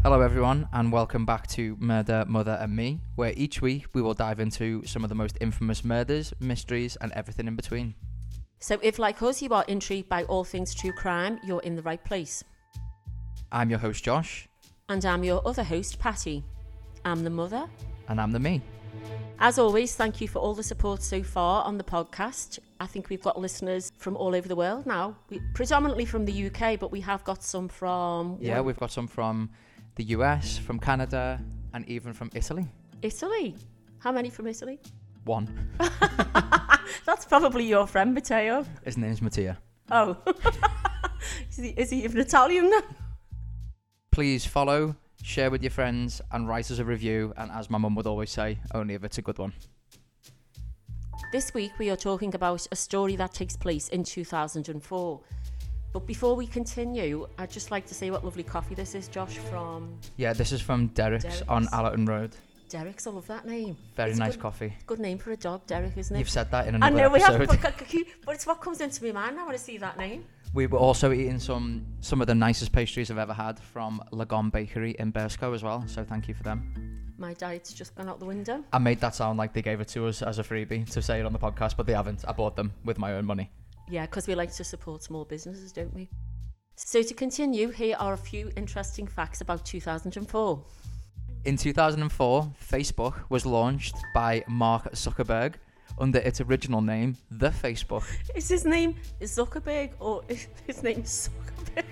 Hello everyone and welcome back to Murder, Mother and Me, where each week we will dive into some of the most infamous murders, mysteries and everything in between. So if, like us, you are intrigued by all things true crime, you're in the right place. I'm your host Josh. And I'm your other host, Patty. I'm the mother. And I'm the me. As always, thank you for all the support so far on the podcast. I think we've got listeners from all over the world now, predominantly from the UK, but we have got some from... Yeah, we've got some from the US, from Canada, and even from Italy. Italy? How many from Italy? One. That's probably your friend, Matteo. His name's Mattia. Oh. Is he even Italian then? Please follow, share with your friends, and write us a review. And as my mum would always say, only if it's a good one. This week we are talking about a story that takes place in 2004. But before we continue, I'd just like to say what lovely coffee this is, Josh, from... Yeah, this is from Derek's on Allerton Road. Derek's, I love that name. Very nice good, coffee. Good name for a dog, Derek, isn't it? You've said that in another episode. I know episode. we have, but it's what comes into my mind now when I see that name. We were also eating some of the nicest pastries I've ever had from Lagon Bakery in Bersco as well, so thank you for them. My diet's just gone out the window. I made that sound like they gave it to us as a freebie to say it on the podcast, but they haven't. I bought them with my own money. Yeah, because we like to support small businesses, don't we? So to continue, here are a few interesting facts about 2004. In 2004, Facebook was launched by Mark Zuckerberg under its original name, The Facebook. Is his name Zuckerberg or is his name Zuckerberg?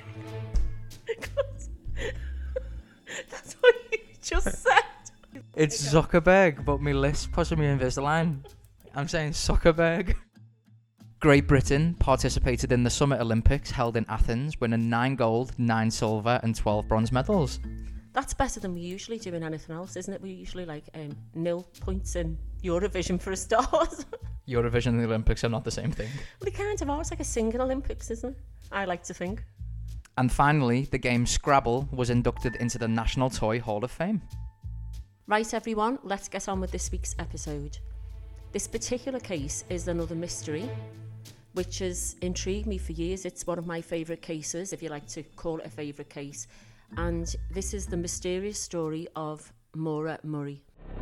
That's what you just said. It's Zuckerberg, but my list pushing me Invisalign. I'm saying Zuckerberg. Great Britain participated in the Summer Olympics held in Athens, winning 9 gold, 9 silver and 12 bronze medals. That's better than we usually do in anything else, isn't it? We usually like 0 points in Eurovision for a start. Eurovision and the Olympics are not the same thing. Well, they kind of are. It's like a singing Olympics, isn't it? I like to think. And finally, the game Scrabble was inducted into the National Toy Hall of Fame. Right, everyone, let's get on with this week's episode. This particular case is another mystery, which has intrigued me for years. It's one of my favourite cases, if you like to call it a favourite case. And this is the mysterious story of Maura Murray.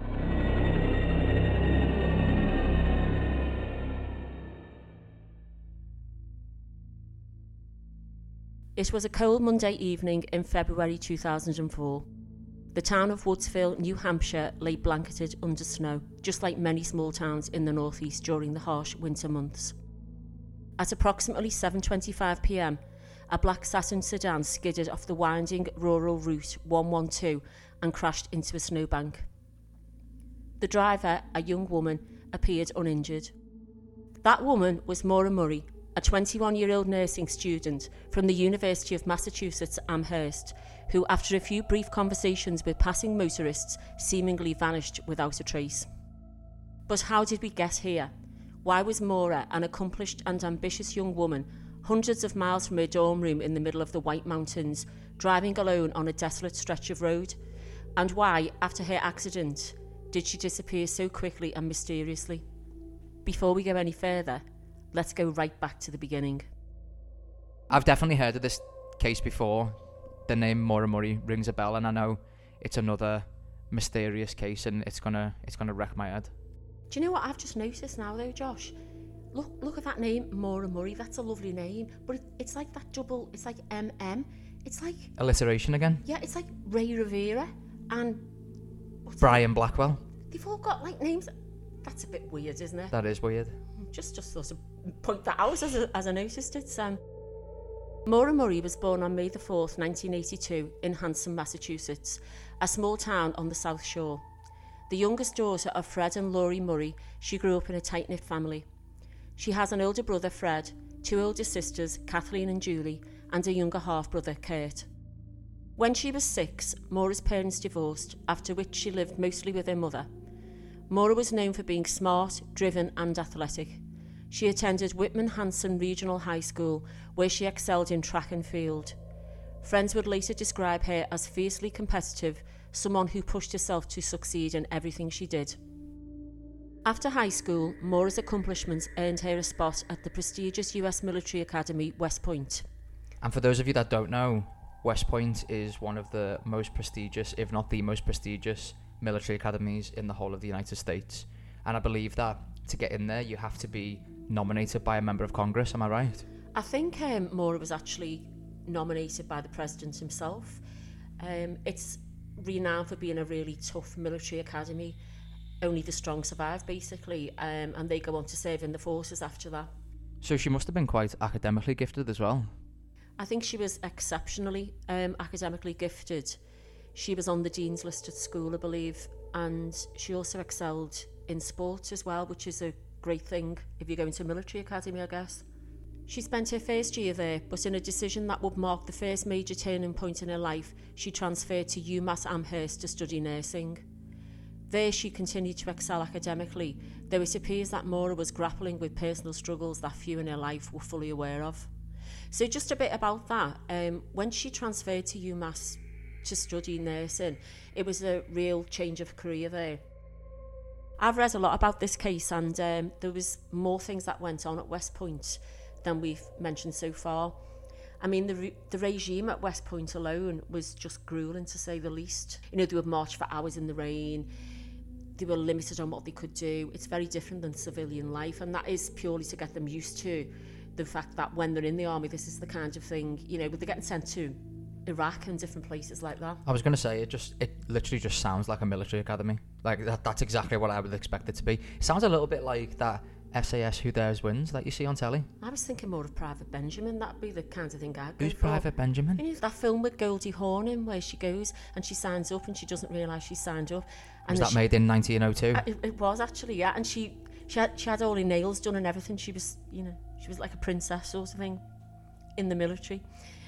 It was a cold Monday evening in February 2004. The town of Woodsville, New Hampshire, lay blanketed under snow, just like many small towns in the northeast during the harsh winter months. At approximately 7:25 p.m, a black Saturn sedan skidded off the winding rural route 112 and crashed into a snowbank. The driver, a young woman, appeared uninjured. That woman was Maura Murray, a 21-year-old nursing student from the University of Massachusetts Amherst, who, after a few brief conversations with passing motorists, seemingly vanished without a trace. But how did we get here? Why was Maura, an accomplished and ambitious young woman, hundreds of miles from her dorm room in the middle of the White Mountains, driving alone on a desolate stretch of road? And why, after her accident, did she disappear so quickly and mysteriously? Before we go any further, let's go right back to the beginning. I've definitely heard of this case before. The name Maura Murray rings a bell, and I know it's another mysterious case, and it's gonna wreck my head. Do you know what I've just noticed now, though, Josh? Look at that name, Maura Murray. That's a lovely name, but it's like that double. It's like MM. It's like alliteration again. Yeah, it's like Ray Rivera and Brian Blackwell. They've all got like names. That's a bit weird, isn't it? That is weird. Just sort of point that out as I noticed it. Maura Murray was born on May the 4th, 1982, in Hanson, Massachusetts, a small town on the South Shore. The youngest daughter of Fred and Laurie Murray, she grew up in a tight-knit family. She has an older brother, Fred, 2 older sisters, Kathleen and Julie, and a younger half-brother, Kurt. When she was 6, Maura's parents divorced, after which she lived mostly with her mother. Maura was known for being smart, driven and athletic. She attended Whitman Hanson Regional High School, where she excelled in track and field. Friends would later describe her as fiercely competitive, someone who pushed herself to succeed in everything she did. After high school, Maura's accomplishments earned her a spot at the prestigious US military academy, West Point. And for those of you that don't know, West Point is one of the most prestigious, if not the most prestigious, military academies in the whole of the United States. And I believe that to get in there, you have to be nominated by a member of Congress. Am I right? I think Mora was actually nominated by the president himself. It's renowned for being a really tough military academy. Only the strong survive, basically, and they go on to serve in the forces after that. So she must have been quite academically gifted as well. I think she was exceptionally academically gifted. She was on the Dean's List at school, I believe, and she also excelled in sport as well, which is a great thing if you're going to a military academy, I guess. She spent her first year there, but in a decision that would mark the first major turning point in her life, she transferred to UMass Amherst to study nursing. There she continued to excel academically, though it appears that Mora was grappling with personal struggles that few in her life were fully aware of. So just a bit about that. When she transferred to UMass to study nursing, it was a real change of career there. I've read a lot about this case, and there was more things that went on at West Point than we've mentioned so far. I mean, the regime at West Point alone was just grueling, to say the least. You know, they would march for hours in the rain. They were limited on what they could do. It's very different than civilian life, and that is purely to get them used to the fact that when they're in the army, this is the kind of thing, you know, but they're getting sent to Iraq and different places like that. I was going to say, it literally just sounds like a military academy. Like, that's exactly what I would expect it to be. It sounds a little bit like that SAS Who Dares Wins that you see on telly. I was thinking more of Private Benjamin. That'd be the kind of thing I'd go Who's for. Private Benjamin? You know, that film with Goldie Hawn in, where she goes and she signs up and she doesn't realise she signed up. And was that made in 1902? It was actually, yeah. And she had all her nails done and everything. She was, you know, she was like a princess sort of thing in the military.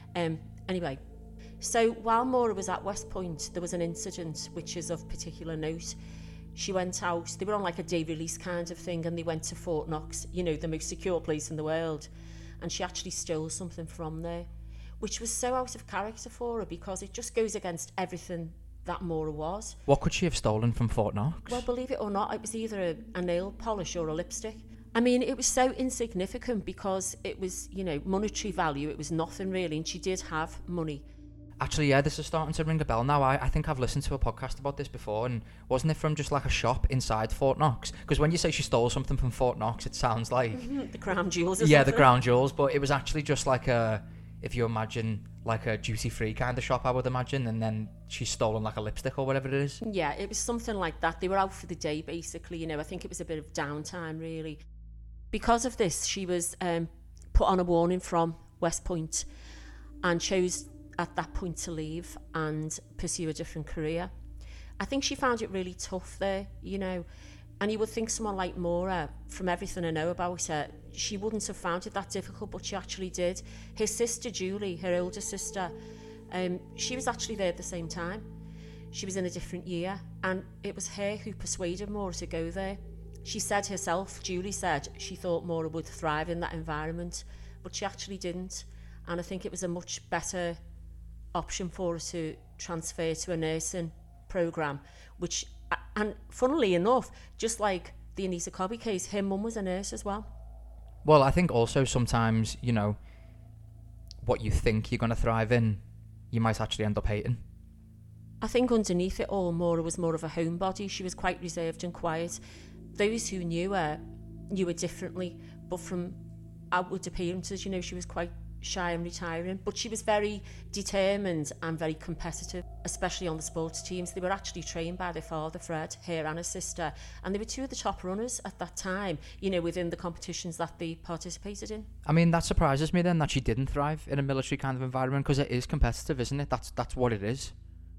Anyway, so while Mora was at West Point, there was an incident which is of particular note. She went out, they were on like a day release kind of thing, and they went to Fort Knox, you know, the most secure place in the world, and she actually stole something from there, which was so out of character for her because it just goes against everything that Mora was. What could she have stolen from Fort Knox? Well, believe it or not, it was either a nail polish or a lipstick. I mean, it was so insignificant because it was, you know, monetary value, it was nothing really, and she did have money. Actually, yeah, this is starting to ring a bell now. I think I've listened to a podcast about this before, and wasn't it from just like a shop inside Fort Knox? Because when you say she stole something from Fort Knox, it sounds like... The crown jewels or yeah, something. the crown jewels, but it was actually just like a... If you imagine like a duty-free kind of shop, I would imagine, and then she's stolen like a lipstick or whatever it is. Yeah, it was something like that. They were out for the day, basically, you know. I think it was a bit of downtime, really. Because of this, she was put on a warning from West Point and chose at that point to leave and pursue a different career. I think she found it really tough there, you know, and you would think someone like Mora, from everything I know about her, she wouldn't have found it that difficult, but she actually did. Her sister Julie, her older sister, she was actually there at the same time. She was in a different year, and it was her who persuaded Mora to go there. She said herself, Julie said, she thought Mora would thrive in that environment, but she actually didn't, and I think it was a much better option for her to transfer to a nursing programme, which, and funnily enough, just like the Anita Cobby case, her mum was a nurse as well. Well, I think also sometimes, you know, what you think you're going to thrive in, you might actually end up hating. I think underneath it all, Mora was more of a homebody. She was quite reserved and quiet. Those who knew her differently, but from outward appearances, you know, she was quite shy and retiring, but she was very determined and very competitive, especially on the sports teams. They were actually trained by their father, Fred, her and her sister, and they were two of the top runners at that time, you know, within the competitions that they participated in. I mean, that surprises me then that she didn't thrive in a military kind of environment, because it is competitive, isn't it? That's what it is.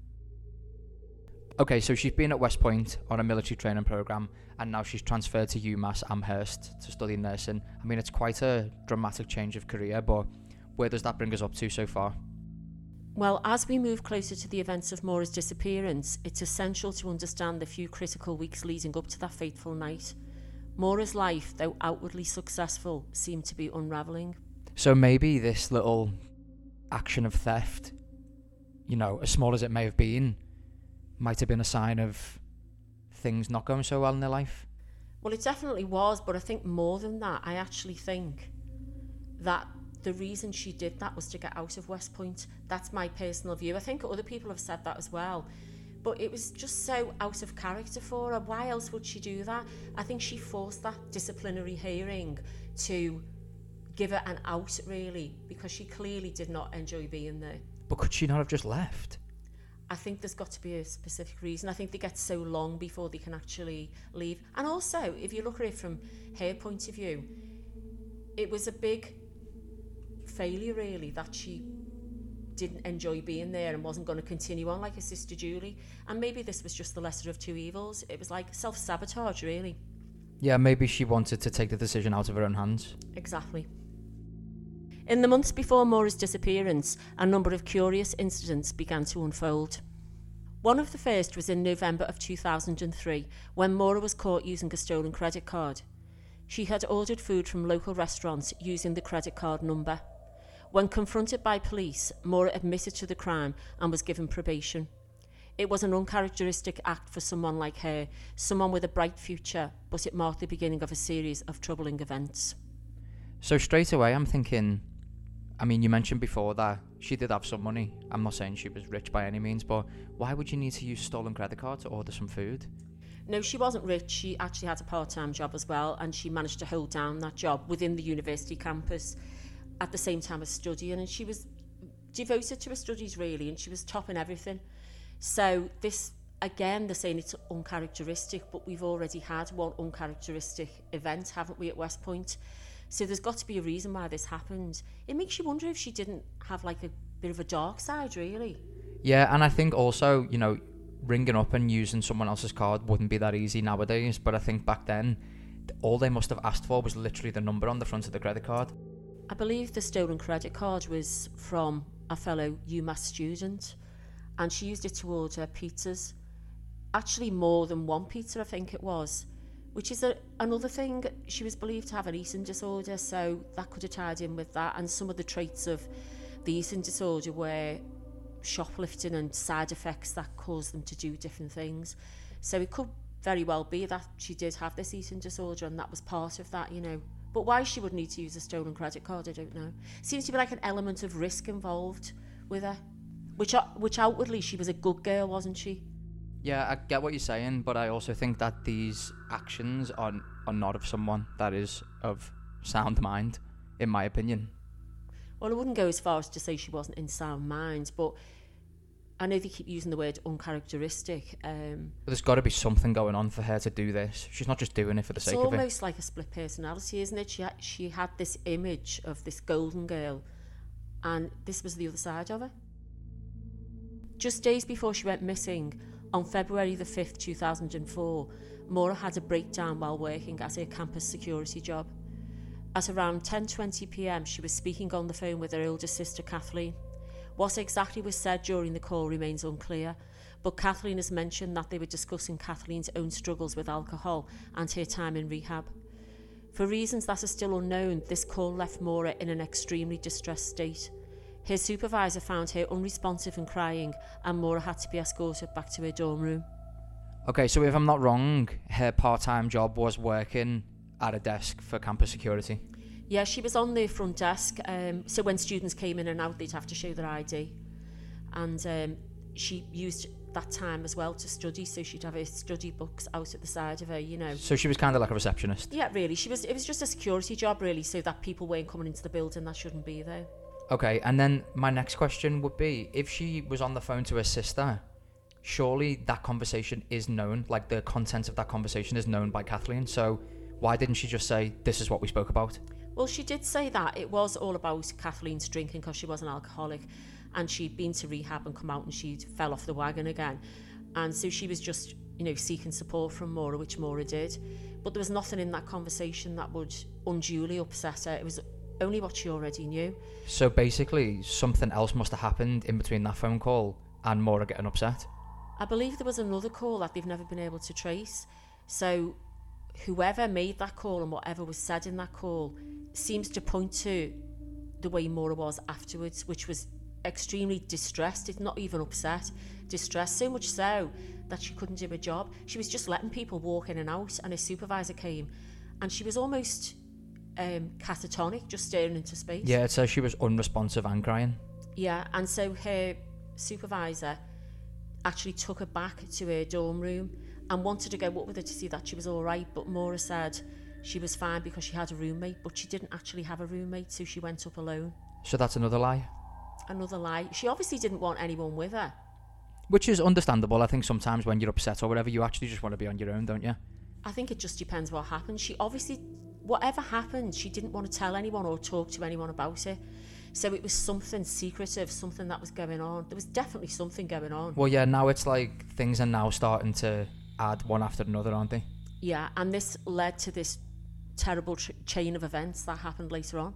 Okay, so she's been at West Point on a military training programme, and now she's transferred to UMass Amherst to study nursing. I mean, it's quite a dramatic change of career, but where does that bring us up to so far? Well, as we move closer to the events of Mora's disappearance, it's essential to understand the few critical weeks leading up to that fateful night. Mora's life, though outwardly successful, seemed to be unravelling. So maybe this little action of theft, you know, as small as it may have been, might have been a sign of things not going so well in their life? Well, it definitely was, but I think more than that, I actually think that the reason she did that was to get out of West Point. That's my personal view. I think other people have said that as well. But it was just so out of character for her. Why else would she do that? I think she forced that disciplinary hearing to give her an out, really, because she clearly did not enjoy being there. But could she not have just left? I think there's got to be a specific reason. I think they get so long before they can actually leave. And also, if you look at it from her point of view, it was a big failure, really, that she didn't enjoy being there and wasn't going to continue on like her sister Julie. And maybe this was just the lesser of two evils. It was like self-sabotage, really. Yeah, maybe she wanted to take the decision out of her own hands. Exactly. In the months before Maura's disappearance, a number of curious incidents began to unfold. One of the first was in November of 2003, when Maura was caught using a stolen credit card. She had ordered food from local restaurants using the credit card number. When confronted by police, Maura admitted to the crime and was given probation. It was an uncharacteristic act for someone like her, someone with a bright future, but it marked the beginning of a series of troubling events. So straight away I'm thinking, I mean, you mentioned before that she did have some money. I'm not saying she was rich by any means, but why would you need to use a stolen credit card to order some food? No, she wasn't rich. She actually had a part-time job as well, and she managed to hold down that job within the university campus at the same time as studying, and she was devoted to her studies, really, and she was topping everything. So this, again, they're saying it's uncharacteristic, but we've already had one uncharacteristic event, haven't we, at West Point? So there's got to be a reason why this happened. It makes you wonder if she didn't have like a bit of a dark side, really. Yeah, and I think also, you know, ringing up and using someone else's card wouldn't be that easy nowadays, but I think back then, all they must have asked for was literally the number on the front of the credit card. I believe the stolen credit card was from a fellow UMass student, and she used it to order pizzas. Actually, more than one pizza, I think it was, which is another thing. She was believed to have an eating disorder, so that could have tied in with that. And some of the traits of the eating disorder were shoplifting and side effects that caused them to do different things. So it could very well be that she did have this eating disorder, and that was part of that, you know. But why she would need to use a stolen credit card, I don't know. Seems to be like an element of risk involved with her, which outwardly she was a good girl, wasn't she? Yeah, I get what you're saying, but I also think that these actions are not of someone that is of sound mind, in my opinion. Well, I wouldn't go as far as to say she wasn't in sound mind, but I know they keep using the word uncharacteristic. But there's got to be something going on for her to do this. She's not just doing it for the sake of it. It's almost like a split personality, isn't it? She had this image of this golden girl, and this was the other side of her. Just days before she went missing, on February the 5th, 2004, Maura had a breakdown while working at her campus security job. At around 10:20pm, she was speaking on the phone with her older sister, Kathleen. What exactly was said during the call remains unclear, but Kathleen has mentioned that they were discussing Kathleen's own struggles with alcohol and her time in rehab. For reasons that are still unknown, this call left Maura in an extremely distressed state. Her supervisor found her unresponsive and crying, and Maura had to be escorted back to her dorm room. Okay, so if I'm not wrong, her part-time job was working at a desk for campus security. Yeah, she was on the front desk, so when students came in and out, they'd have to show their ID. And she used that time as well to study, so she'd have her study books out at the side of her, you know. So she was kind of like a receptionist? Yeah, really. It was just a security job, really, so that people weren't coming into the building that shouldn't be there. Okay, and then my next question would be, if she was on the phone to her sister, surely that conversation is known, like the content of that conversation is known by Kathleen, so why didn't she just say, this is what we spoke about? Well, she did say that it was all about Kathleen's drinking because she was an alcoholic, and she'd been to rehab and come out and she'd fell off the wagon again. And so she was just, you know, seeking support from Maura, which Maura did. But there was nothing in that conversation that would unduly upset her. It was only what she already knew. So basically, something else must have happened in between that phone call and Maura getting upset? I believe there was another call that they've never been able to trace. So whoever made that call and whatever was said in that call seems to point to the way Maura was afterwards, which was extremely distressed. It's not even upset, distressed, so much so that she couldn't do her job. She was just letting people walk in and out, and her supervisor came, and she was almost catatonic, just staring into space. Yeah, it says she was unresponsive and crying. Yeah, and so her supervisor actually took her back to her dorm room and wanted to go up with her to see that she was all right, but Maura said she was fine because she had a roommate, but she didn't actually have a roommate, so she went up alone. So that's another lie? Another lie. She obviously didn't want anyone with her. Which is understandable. I think sometimes when you're upset or whatever, you actually just want to be on your own, don't you? I think it just depends what happened. She obviously, whatever happened, she didn't want to tell anyone or talk to anyone about it. So it was something secretive, something that was going on. There was definitely something going on. Well, yeah, now it's like things are now starting to add one after another, aren't they? Yeah, and this led to this terrible chain of events that happened later on.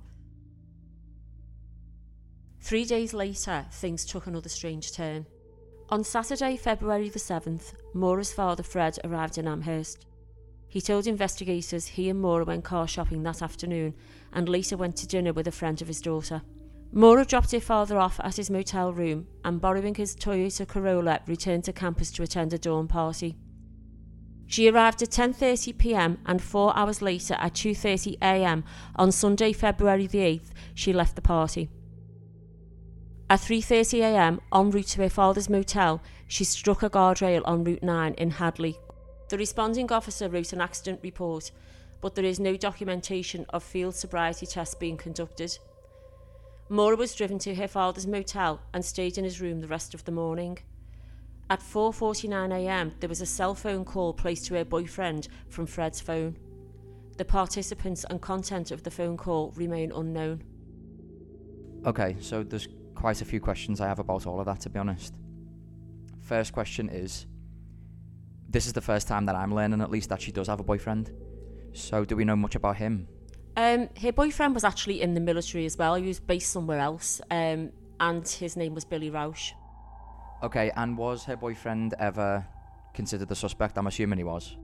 3 days later, things took another strange turn. On Saturday, February the 7th, Maura's father, Fred, arrived in Amherst. He told investigators he and Maura went car shopping that afternoon and later went to dinner with a friend of his daughter. Maura dropped her father off at his motel room and, borrowing his Toyota Corolla, returned to campus to attend a dawn party. She arrived at 10:30 p.m. and 4 hours later at 2:30 a.m. on Sunday, February the 8th, she left the party. At 3:30 a.m, en route to her father's motel, she struck a guardrail on Route 9 in Hadley. The responding officer wrote an accident report, but there is no documentation of field sobriety tests being conducted. Maura was driven to her father's motel and stayed in his room the rest of the morning. At 4:49 a.m, there was a cell phone call placed to her boyfriend from Fred's phone. The participants and content of the phone call remain unknown. Okay, so there's quite a few questions I have about all of that, to be honest. First question is, this is the first time that I'm learning at least that she does have a boyfriend. So do we know much about him? Her boyfriend was actually in the military as well. He was based somewhere else, and his name was Billy Rausch. Okay, and was her boyfriend ever considered a suspect? I'm assuming he was.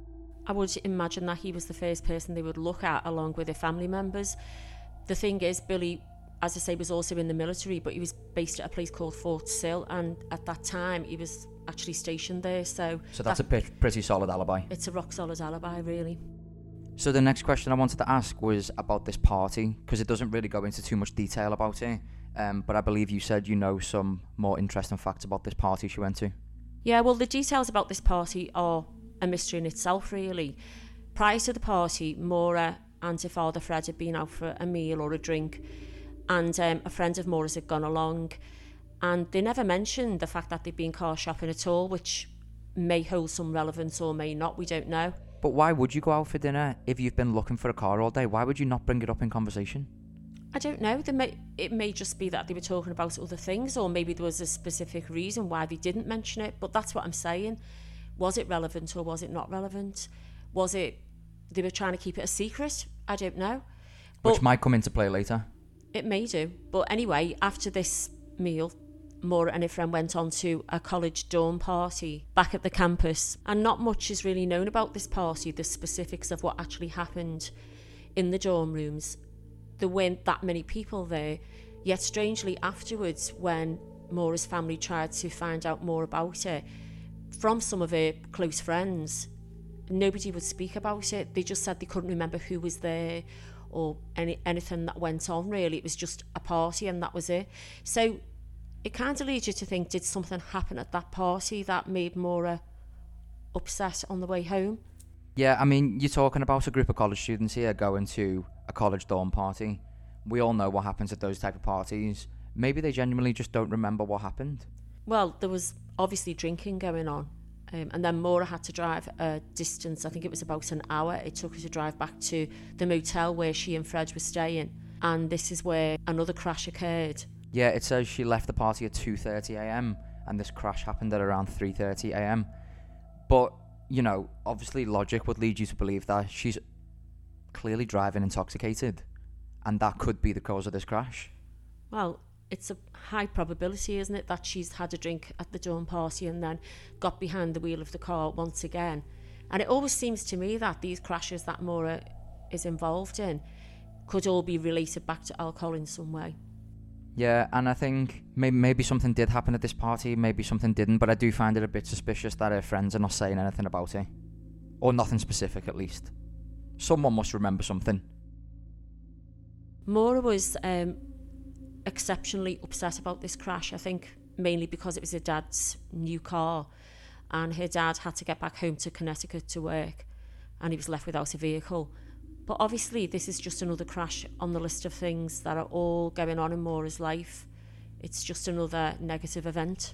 I would imagine that he was the first person they would look at along with their family members. The thing is, Billy, as I say, was also in the military, but he was based at a place called Fort Sill, and at that time he was actually stationed there. So that's a pretty solid alibi. It's a rock solid alibi, really. So the next question I wanted to ask was about this party, because it doesn't really go into too much detail about it, but I believe you said you know some more interesting facts about this party she went to. Yeah, well, the details about this party are a mystery in itself, really. Prior to the party, Maura and her father Fred had been out for a meal or a drink, and a friend of Maura's had gone along, and they never mentioned the fact that they'd been car shopping at all, which may hold some relevance or may not, we don't know. But why would you go out for dinner if you've been looking for a car all day? Why would you not bring it up in conversation? I don't know. It may just be that they were talking about other things, or maybe there was a specific reason why they didn't mention it, but that's what I'm saying. Was it relevant or was it not relevant? Was it they were trying to keep it a secret? I don't know. Which might come into play later. It may do. But anyway, after this meal, Maura and her friend went on to a college dawn party back at the campus, and not much is really known about this party, the specifics of what actually happened in the dorm rooms. There weren't that many people there, yet strangely afterwards, when Maura's family tried to find out more about it from some of her close friends, nobody would speak about it. They just said they couldn't remember who was there or anything that went on, really. It was just a party and that was it. So it kind of leads you to think, did something happen at that party that made Maura upset on the way home? Yeah, I mean, you're talking about a group of college students here going to a college dawn party. We all know what happens at those type of parties. Maybe they genuinely just don't remember what happened. Well, there was obviously drinking going on. And then Maura had to drive a distance, I think it was about an hour. It took her to drive back to the motel where she and Fred were staying. And this is where another crash occurred. Yeah, it says she left the party at 2:30 a.m. and this crash happened at around 3:30 a.m. But, you know, obviously logic would lead you to believe that she's clearly driving intoxicated, and that could be the cause of this crash. Well, it's a high probability, isn't it, that she's had a drink at the dawn party and then got behind the wheel of the car once again. And it always seems to me that these crashes that Maura is involved in could all be related back to alcohol in some way. Yeah, and I think maybe something did happen at this party, maybe something didn't, but I do find it a bit suspicious that her friends are not saying anything about it. Or nothing specific, at least. Someone must remember something. Maura was exceptionally upset about this crash, I think mainly because it was her dad's new car and her dad had to get back home to Connecticut to work and he was left without a vehicle. But obviously this is just another crash on the list of things that are all going on in Maura's life. It's just another negative event.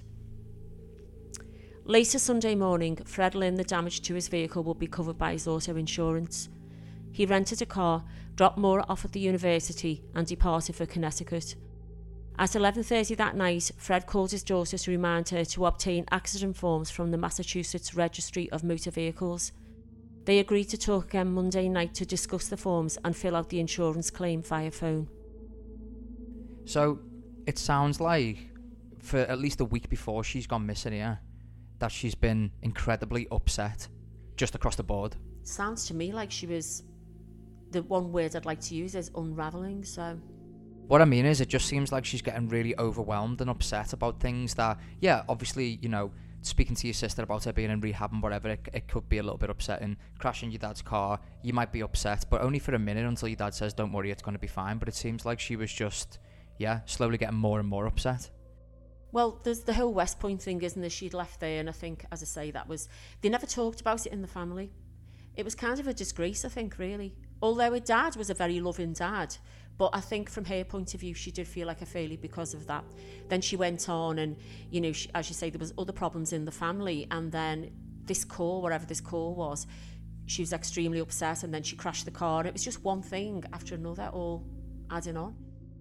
Later Sunday morning, Fred learned the damage to his vehicle would be covered by his auto insurance. He rented a car, dropped Maura off at the university and departed for Connecticut. At 11:30 that night, Fred called his daughter to remind her to obtain accident forms from the Massachusetts Registry of Motor Vehicles. They agreed to talk again Monday night to discuss the forms and fill out the insurance claim via phone. So, it sounds like, for at least a week before she's gone missing here, that she's been incredibly upset, just across the board. Sounds to me like she was, the one word I'd like to use is unravelling, so... What I mean is, it just seems like she's getting really overwhelmed and upset about things that, yeah, obviously, you know, speaking to your sister about her being in rehab and whatever, it could be a little bit upsetting. Crashing your dad's car, you might be upset, but only for a minute until your dad says, don't worry, it's going to be fine. But it seems like she was just, yeah, slowly getting more and more upset. Well, there's the whole West Point thing, isn't there? She'd left there, and I think, as I say, that was... They never talked about it in the family. It was kind of a disgrace, I think, really. Although her dad was a very loving dad, but I think from her point of view, she did feel like a failure because of that. Then she went on and, you know, as you say, there was other problems in the family. And then this call, whatever this call was, she was extremely upset and then she crashed the car. And it was just one thing after another, all adding on.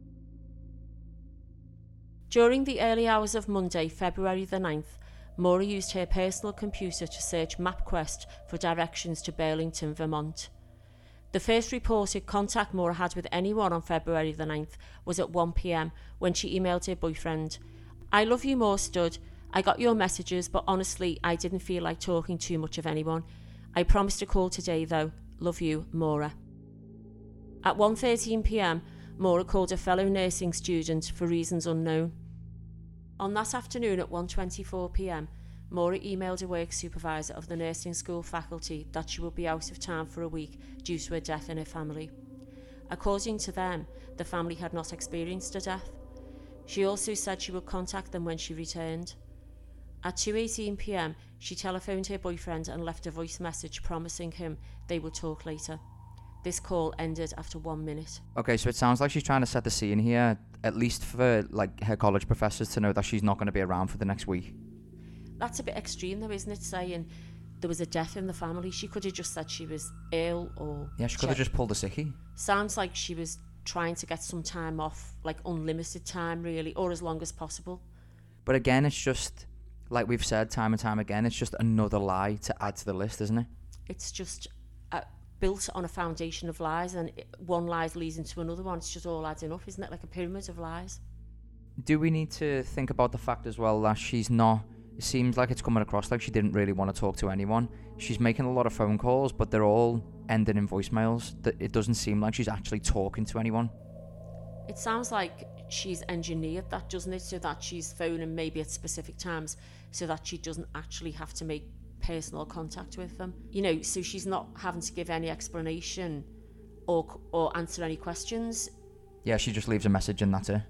During the early hours of Monday, February the 9th, Maura used her personal computer to search MapQuest for directions to Burlington, Vermont. The first reported contact Maura had with anyone on February the 9th was at 1 p.m. when she emailed her boyfriend. I love you more, stud. I got your messages, but honestly, I didn't feel like talking too much of anyone. I promised to call today, though. Love you, Maura. At 1:13 p.m, Maura called a fellow nursing student for reasons unknown. On that afternoon at 1:24 p.m, Maura emailed a work supervisor of the nursing school faculty that she would be out of town for a week due to a death in her family. According to them, the family had not experienced a death. She also said she would contact them when she returned. At 2:18 p.m, she telephoned her boyfriend and left a voice message promising him they would talk later. This call ended after 1 minute. Okay, so it sounds like she's trying to set the scene here, at least for like her college professors to know that she's not going to be around for the next week. That's a bit extreme though, isn't it, saying there was a death in the family? She could have just said she was ill or... Yeah, she could have just pulled a sickie. Sounds like she was trying to get some time off, like unlimited time really, or as long as possible. But again, it's just, like we've said time and time again, it's just another lie to add to the list, isn't it? It's just built on a foundation of lies, and one lie leads into another one. It's just all adding up, isn't it? Like a pyramid of lies. Do we need to think about the fact as well that she's not... It seems like it's coming across like she didn't really want to talk to anyone. She's making a lot of phone calls, but they're all ending in voicemails. It doesn't seem like she's actually talking to anyone. It sounds like she's engineered that, doesn't it? So that she's phoning maybe at specific times so that she doesn't actually have to make personal contact with them. You know, so she's not having to give any explanation or answer any questions. Yeah, she just leaves a message and that's it.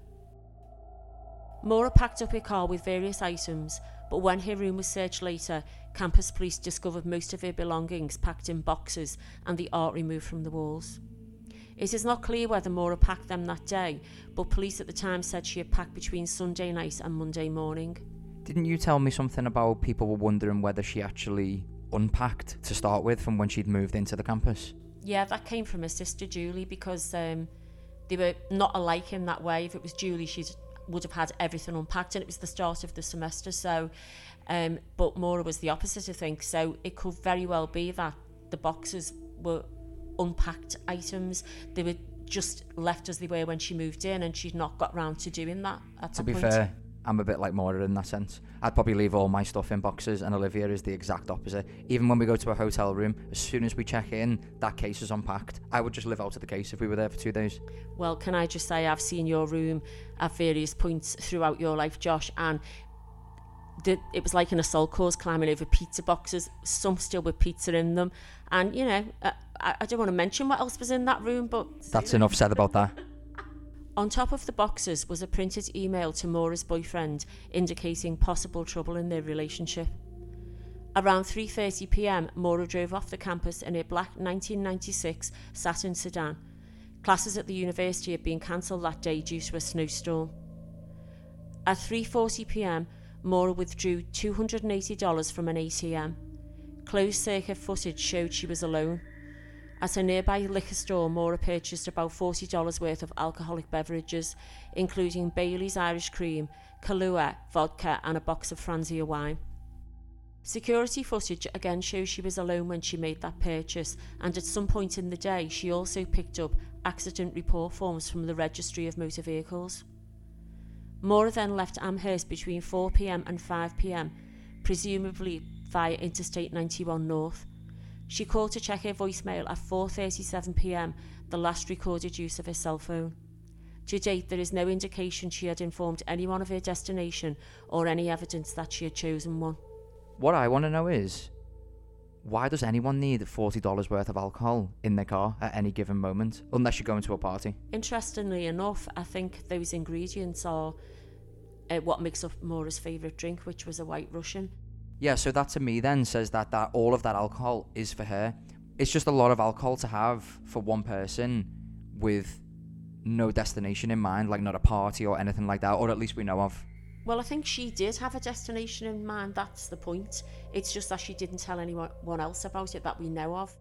Maura packed up her car with various items, but when her room was searched later, campus police discovered most of her belongings packed in boxes and the art removed from the walls. It is not clear whether Maura packed them that day, but police at the time said she had packed between Sunday night and Monday morning. Didn't you tell me something about people were wondering whether she actually unpacked to start with from when she'd moved into the campus? Yeah, that came from her sister Julie, because they were not alike in that way. If it was Julie, she would have had everything unpacked, and it was the start of the semester. So, but Maura was the opposite, I think. So it could very well be that the boxes were unpacked items. They were just left as they were when she moved in, and she'd not got round to doing that at that point. To be fair, I'm a bit like Maura in that sense. I'd probably leave all my stuff in boxes, and Olivia is the exact opposite. Even when we go to a hotel room, as soon as we check in, that case is unpacked. I would just live out of the case if we were there for 2 days. Well, can I just say, I've seen your room at various points throughout your life, Josh, and it was like an assault course climbing over pizza boxes, some still with pizza in them. And, you know, I don't want to mention what else was in that room, but... That's enough said about that. On top of the boxes was a printed email to Maura's boyfriend indicating possible trouble in their relationship. Around 3:30 p.m, Maura drove off the campus in a black 1996 Saturn sedan. Classes at the university had been cancelled that day due to a snowstorm. At 3:40 p.m, Maura withdrew $280 from an ATM. Closed-circuit footage showed she was alone. At a nearby liquor store, Maura purchased about $40 worth of alcoholic beverages, including Bailey's Irish Cream, Kahlua, vodka and a box of Franzia wine. Security footage again shows she was alone when she made that purchase, and at some point in the day she also picked up accident report forms from the Registry of Motor Vehicles. Maura then left Amherst between 4 p.m. and 5 p.m, presumably via Interstate 91 North. She called to check her voicemail at 4:37 p.m, the last recorded use of her cell phone. To date, there is no indication she had informed anyone of her destination or any evidence that she had chosen one. What I want to know is, why does anyone need $40 worth of alcohol in their car at any given moment, unless you're going to a party? Interestingly enough, I think those ingredients are what makes up Maura's favourite drink, which was a White Russian. Yeah, so that to me then says that all of that alcohol is for her. It's just a lot of alcohol to have for one person with no destination in mind, like not a party or anything like that, or at least we know of. Well, I think she did have a destination in mind, that's the point. It's just that she didn't tell anyone else about it that we know of.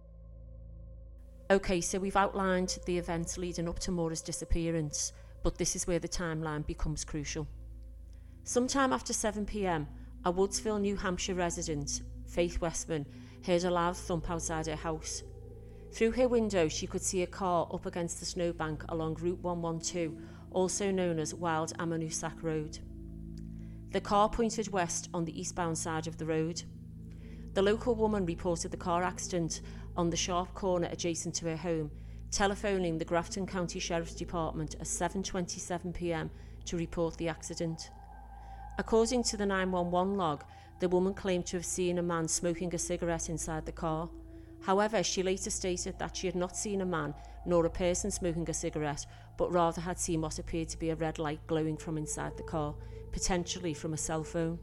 Okay, so we've outlined the events leading up to Maura's disappearance, but this is where the timeline becomes crucial. Sometime after 7 p.m, a Woodsville, New Hampshire resident, Faith Westman, heard a loud thump outside her house. Through her window, she could see a car up against the snowbank along Route 112, also known as Wild Ammonoosuc Road. The car pointed west on the eastbound side of the road. The local woman reported the car accident on the sharp corner adjacent to her home, telephoning the Grafton County Sheriff's Department at 7:27 p.m. to report the accident. According to the 911 log, the woman claimed to have seen a man smoking a cigarette inside the car. However, she later stated that she had not seen a man nor a person smoking a cigarette, but rather had seen what appeared to be a red light glowing from inside the car, potentially from a cell phone.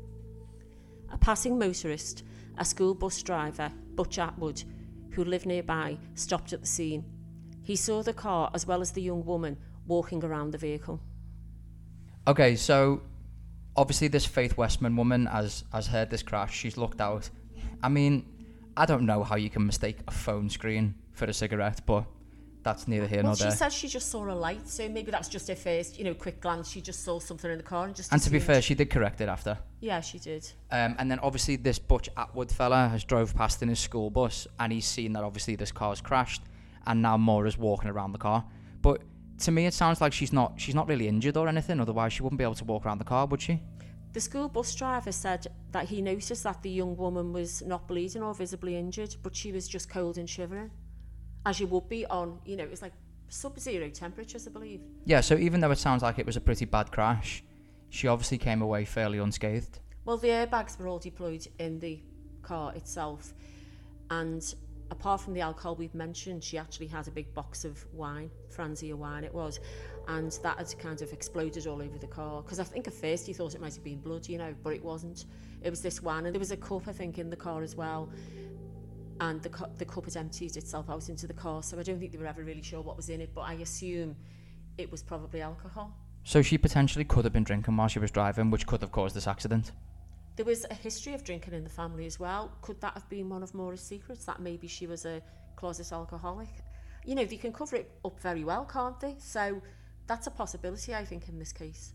A passing motorist, a school bus driver, Butch Atwood, who lived nearby, stopped at the scene. He saw the car as well as the young woman walking around the vehicle. Okay, so obviously this Faith Westman woman has heard this crash. She's looked out. I mean, I don't know how you can mistake a phone screen for a cigarette, but that's neither here nor there. Well, she said she just saw a light, so maybe that's just her first, quick glance. She just saw something in the car and just And to be fair, she did correct it after. Yeah, she did. And then obviously this Butch Atwood fella has drove past in his school bus, and he's seen that obviously this car's crashed, and now Maura's walking around the car. But to me, it sounds like she's not really injured or anything. Otherwise, she wouldn't be able to walk around the car, would she? The school bus driver said that he noticed that the young woman was not bleeding or visibly injured, but she was just cold and shivering, as you would be on, it was like sub-zero temperatures, I believe. Yeah, so even though it sounds like it was a pretty bad crash, she obviously came away fairly unscathed. Well, the airbags were all deployed in the car itself, and apart from the alcohol we've mentioned, she actually had a big box of wine, Franzia wine it was, and that had kind of exploded all over the car, because I think at first he thought it might have been blood, but it wasn't. It was this wine, and there was a cup, I think, in the car as well, and the cup had emptied itself out into the car, so I don't think they were ever really sure what was in it, but I assume it was probably alcohol. So she potentially could have been drinking while she was driving, which could have caused this accident. There was a history of drinking in the family as well. Could that have been one of Maura's secrets, that maybe she was a closet alcoholic? They can cover it up very well, can't they? So that's a possibility, I think, in this case.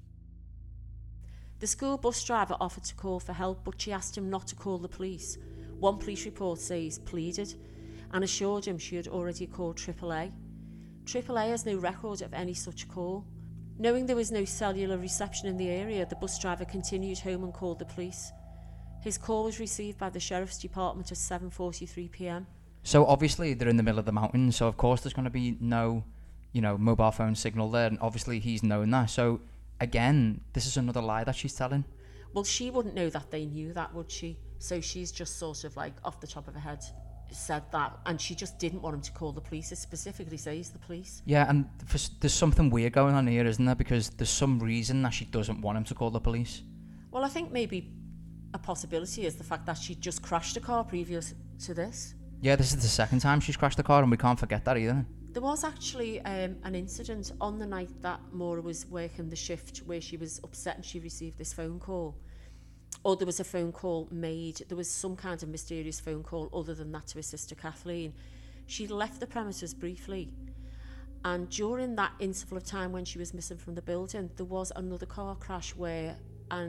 The school bus driver offered to call for help, but she asked him not to call the police. One police report says pleaded, and assured him she had already called AAA. AAA has no record of any such call. Knowing there was no cellular reception in the area, the bus driver continued home and called the police. His call was received by the Sheriff's Department at 7:43 p.m. So obviously they're in the middle of the mountains, so of course there's going to be no, mobile phone signal there, and obviously he's known that. So again, this is another lie that she's telling. Well, she wouldn't know that they knew that, would she? So she's just sort of like off the top of her head said that, and she just didn't want him to call the police. It specifically says the police. Yeah, and there's something weird going on here, isn't there? Because there's some reason that she doesn't want him to call the police. Well, I think maybe a possibility is the fact that she just crashed a car previous to this. Yeah, this is the second time she's crashed a car, and we can't forget that either. There was actually an incident on the night that Maura was working the shift where she was upset and she received this phone call. Or there was a phone call made. There was some kind of mysterious phone call other than that to her sister Kathleen. She'd left the premises briefly. And during that interval of time when she was missing from the building, there was another car crash where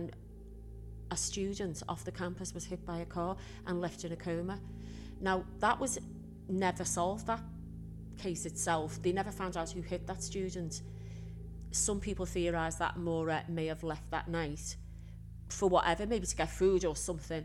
a student off the campus was hit by a car and left in a coma. Now, that was never solved, that case itself. They never found out who hit that student. Some people theorise that Maura may have left that night for whatever, maybe to get food or something,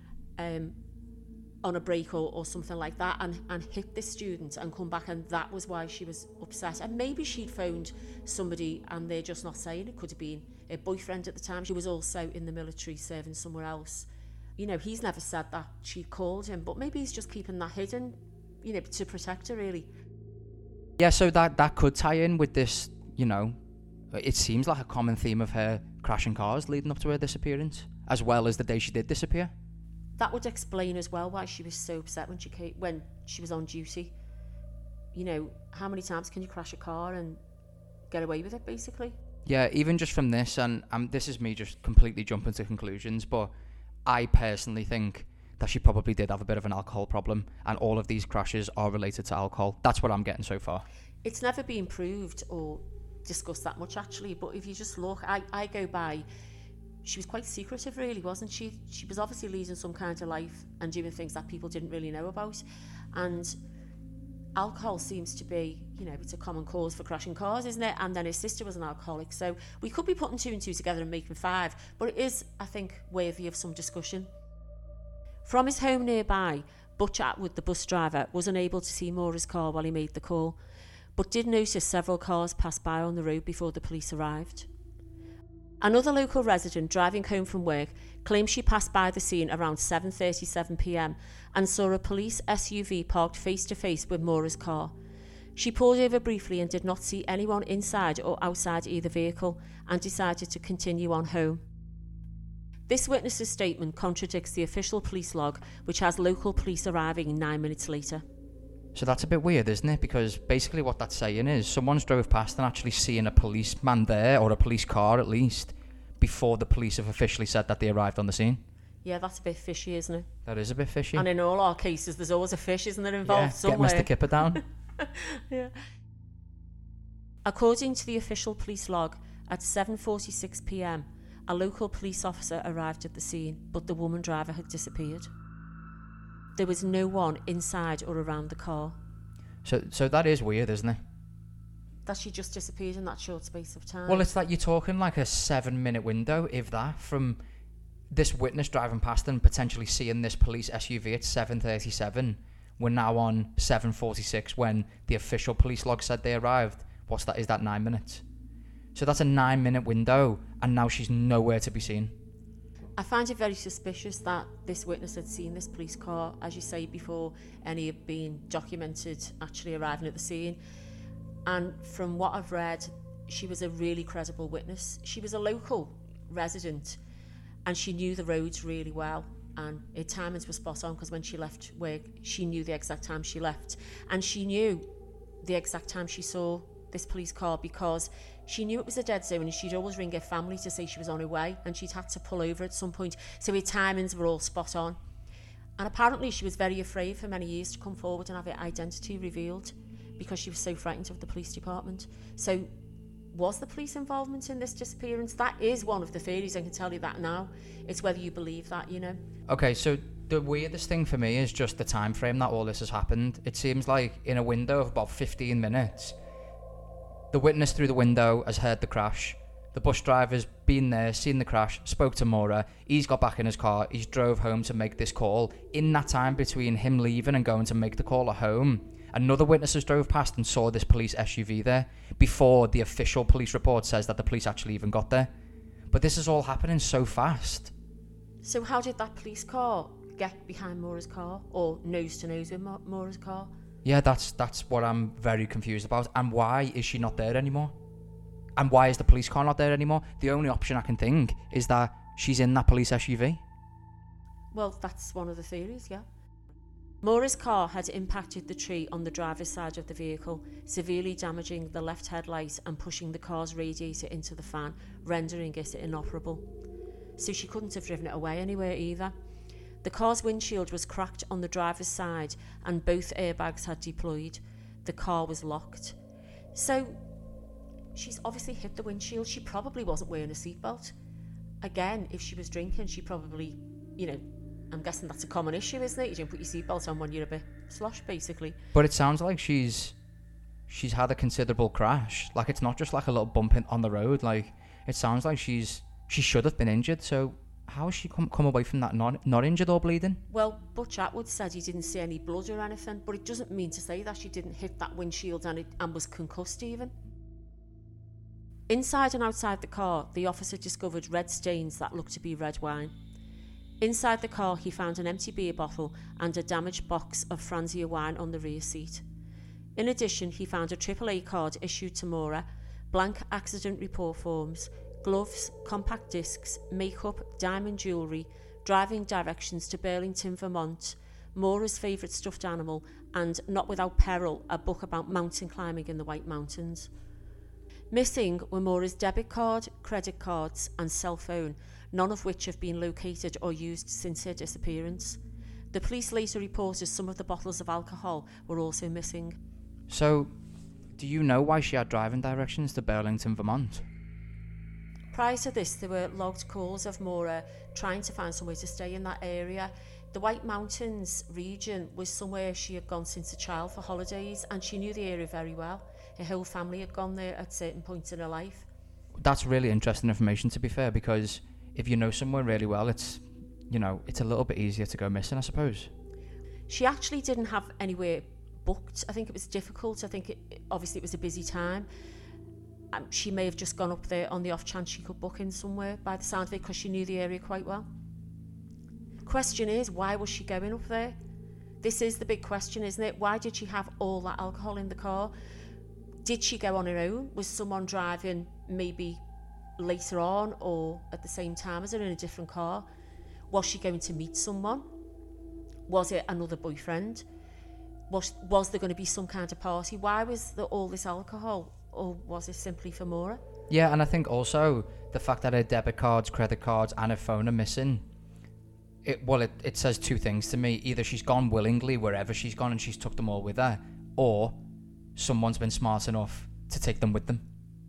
on a break or something like that, and hit this student and come back, and that was why she was upset. And maybe she'd phoned somebody and they're just not saying. It could have been her boyfriend at the time. She was also in the military serving somewhere else. You know, he's never said that she'd called him, but maybe he's just keeping that hidden, you know, to protect her, really. Yeah, so that could tie in with this, you know, it seems like a common theme of her crashing cars leading up to her disappearance, as well as the day she did disappear. That would explain as well why she was so upset when she was on duty. You know, how many times can you crash a car and get away with it, basically? Yeah, even just from this, and this is me just completely jumping to conclusions, but I personally think that she probably did have a bit of an alcohol problem, and all of these crashes are related to alcohol. That's what I'm getting so far. It's never been proved or discussed that much, actually, but if you just look, I go by, she was quite secretive, really, wasn't she? She was obviously leading some kind of life and doing things that people didn't really know about, and alcohol seems to be, you know, it's a common cause for crashing cars, isn't it? And then his sister was an alcoholic, so we could be putting 2 and 2 together and making 5, but it is, I think, worthy of some discussion. From his home nearby, Butch Atwood, the bus driver, was unable to see Maura's car while he made the call, but did notice several cars pass by on the road before the police arrived. Another local resident driving home from work claimed she passed by the scene around 7:37 p.m. and saw a police SUV parked face to face with Maura's car. She pulled over briefly and did not see anyone inside or outside either vehicle and decided to continue on home. This witness's statement contradicts the official police log, which has local police arriving 9 minutes later. So that's a bit weird, isn't it? Because basically what that's saying is someone's drove past and actually seen a policeman there, or a police car at least, before the police have officially said that they arrived on the scene. Yeah, that's a bit fishy, isn't it? That is a bit fishy. And in all our cases, there's always a fish, isn't there, involved somewhere? Get Mr. Kipper down. Yeah. According to the official police log, at 7:46 p.m, a local police officer arrived at the scene, but the woman driver had disappeared. There was no one inside or around the car. So that is weird, isn't it? That she just disappeared in that short space of time. Well, it's like you're talking like a 7-minute window, if that, from this witness driving past and potentially seeing this police SUV at 7:37. We're now on 7:46 when the official police log said they arrived. What's that? Is that 9 minutes? So that's a 9-minute window, and now she's nowhere to be seen. I find it very suspicious that this witness had seen this police car, as you say, before any had been documented actually arriving at the scene. And from what I've read, she was a really credible witness. She was a local resident and she knew the roads really well. And her timings were spot on, because when she left work, she knew the exact time she left. And she knew the exact time she saw this police car, because she knew it was a dead zone and she'd always ring her family to say she was on her way, and she'd had to pull over at some point. So her timings were all spot on. And apparently she was very afraid for many years to come forward and have her identity revealed, because she was so frightened of the police department. So was the police involvement in this disappearance? That is one of the theories, I can tell you that now. It's whether you believe that, you know. Okay, so the weirdest thing for me is just the time frame that all this has happened. It seems like in a window of about 15 minutes, the witness through the window has heard the crash. The bus driver's been there, seen the crash, spoke to Maura. He's got back in his car. He's drove home to make this call. In that time between him leaving and going to make the call at home, another witness has drove past and saw this police SUV there before the official police report says that the police actually even got there. But this is all happening so fast. So how did that police car get behind Maura's car or nose to nose with Maura's car. Yeah, that's what I'm very confused about. And why is she not there anymore? And why is the police car not there anymore? The only option I can think is that she's in that police SUV. Well, that's one of the theories, yeah. Maura's car had impacted the tree on the driver's side of the vehicle, severely damaging the left headlight and pushing the car's radiator into the fan, rendering it inoperable. So she couldn't have driven it away anywhere either. The car's windshield was cracked on the driver's side and both airbags had deployed. The car was locked. So she's obviously hit the windshield. She probably wasn't wearing a seatbelt. Again, if she was drinking, she probably, I'm guessing that's a common issue, isn't it? You don't put your seatbelt on when you're a bit slosh, basically. But it sounds like she's had a considerable crash. Like, it's not just like a little bump on the road. Like, it sounds like she should have been injured. So how has she come away from that not injured or bleeding? Well, Butch Atwood said he didn't see any blood or anything, but it doesn't mean to say that she didn't hit that windshield and was concussed even. Inside and outside the car, the officer discovered red stains that looked to be red wine. Inside the car, he found an empty beer bottle and a damaged box of Franzia wine on the rear seat. In addition, he found a AAA card issued to Maura, blank accident report forms, gloves, compact discs, makeup, diamond jewellery, driving directions to Burlington, Vermont, Maura's favourite stuffed animal, and Not Without Peril, a book about mountain climbing in the White Mountains. Missing were Maura's debit card, credit cards and cell phone, none of which have been located or used since her disappearance. The police later reported some of the bottles of alcohol were also missing. So, do you know why she had driving directions to Burlington, Vermont? Prior to this, there were logged calls of Maura trying to find somewhere to stay in that area. The White Mountains region was somewhere she had gone since a child for holidays, and she knew the area very well. Her whole family had gone there at certain points in her life. That's really interesting information, to be fair, because if you know somewhere really well, it's a little bit easier to go missing, I suppose. She actually didn't have anywhere booked. I think it was difficult. I think obviously it was a busy time. She may have just gone up there on the off chance she could book in somewhere, by the sound of it, because she knew the area quite well. Question is, why was she going up there? This is the big question, isn't it? Why did she have all that alcohol in the car? Did she go on her own? Was someone driving maybe later on or at the same time as her in a different car? Was she going to meet someone? Was it another boyfriend? Was there going to be some kind of party? Why was there all this alcohol? Or was it simply for Maura? Yeah, and I think also the fact that her debit cards, credit cards and her phone are missing, it says two things to me. Either she's gone willingly wherever she's gone and she's took them all with her, or someone's been smart enough to take them with them.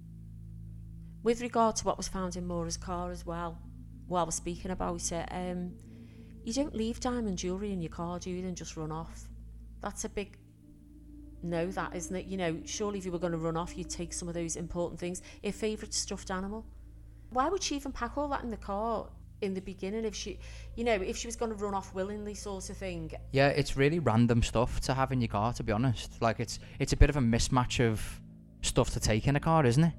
With regard to what was found in Maura's car as well, while we're speaking about it, you don't leave diamond jewellery in your car, do you, and just run off. That's a big no, that isn't it? Surely if you were going to run off, you'd take some of those important things. Her favourite stuffed animal. Why would she even pack all that in the car in the beginning if she was going to run off willingly, sort of thing? Yeah, it's really random stuff to have in your car, to be honest. Like, it's a bit of a mismatch of stuff to take in a car, isn't it?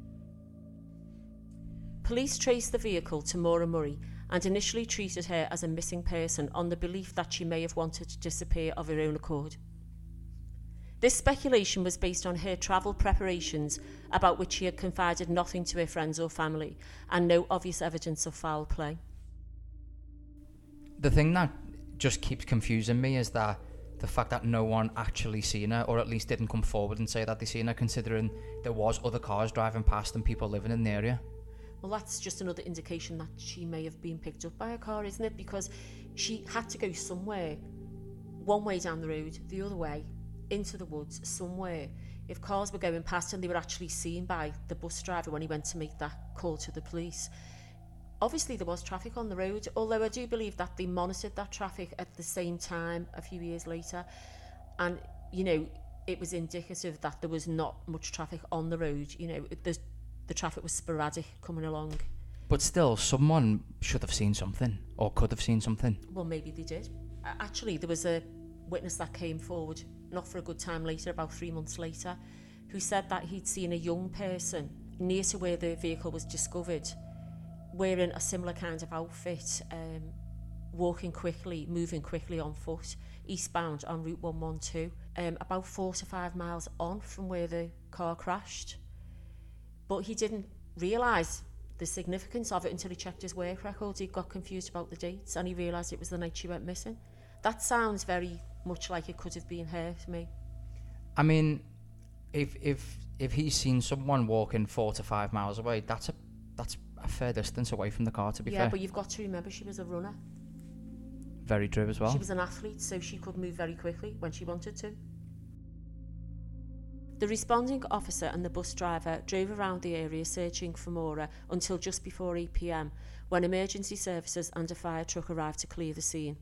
Police traced the vehicle to Maura Murray and initially treated her as a missing person on the belief that she may have wanted to disappear of her own accord. This speculation was based on her travel preparations, about which she had confided nothing to her friends or family, and no obvious evidence of foul play. The thing that just keeps confusing me is that the fact that no one actually seen her, or at least didn't come forward and say that they seen her, considering there was other cars driving past and people living in the area. Well, that's just another indication that she may have been picked up by a car, isn't it? Because she had to go somewhere, one way down the road, the other way, into the woods, somewhere. If cars were going past and they were actually seen by the bus driver when he went to make that call to the police, obviously there was traffic on the road, although I do believe that they monitored that traffic at the same time a few years later, and it was indicative that there was not much traffic on the road. The traffic was sporadic coming along. But still, someone should have seen something, or could have seen something. Well, maybe they did. Actually, there was a witness that came forward not for a good time later, about 3 months later, who said that he'd seen a young person near to where the vehicle was discovered wearing a similar kind of outfit, moving quickly on foot, eastbound on Route 112, about 4 to 5 miles on from where the car crashed. But he didn't realise the significance of it until he checked his work records. He got confused about the dates and he realised it was the night she went missing. That sounds very much like it could have been her to me. I mean, if he's seen someone walking 4 to 5 miles away, that's a fair distance away from the car, to be fair. Yeah, but you've got to remember she was a runner. Very true as well. She was an athlete, so she could move very quickly when she wanted to. The responding officer and the bus driver drove around the area searching for Maura until just before 8 p.m, when emergency services and a fire truck arrived to clear the scene.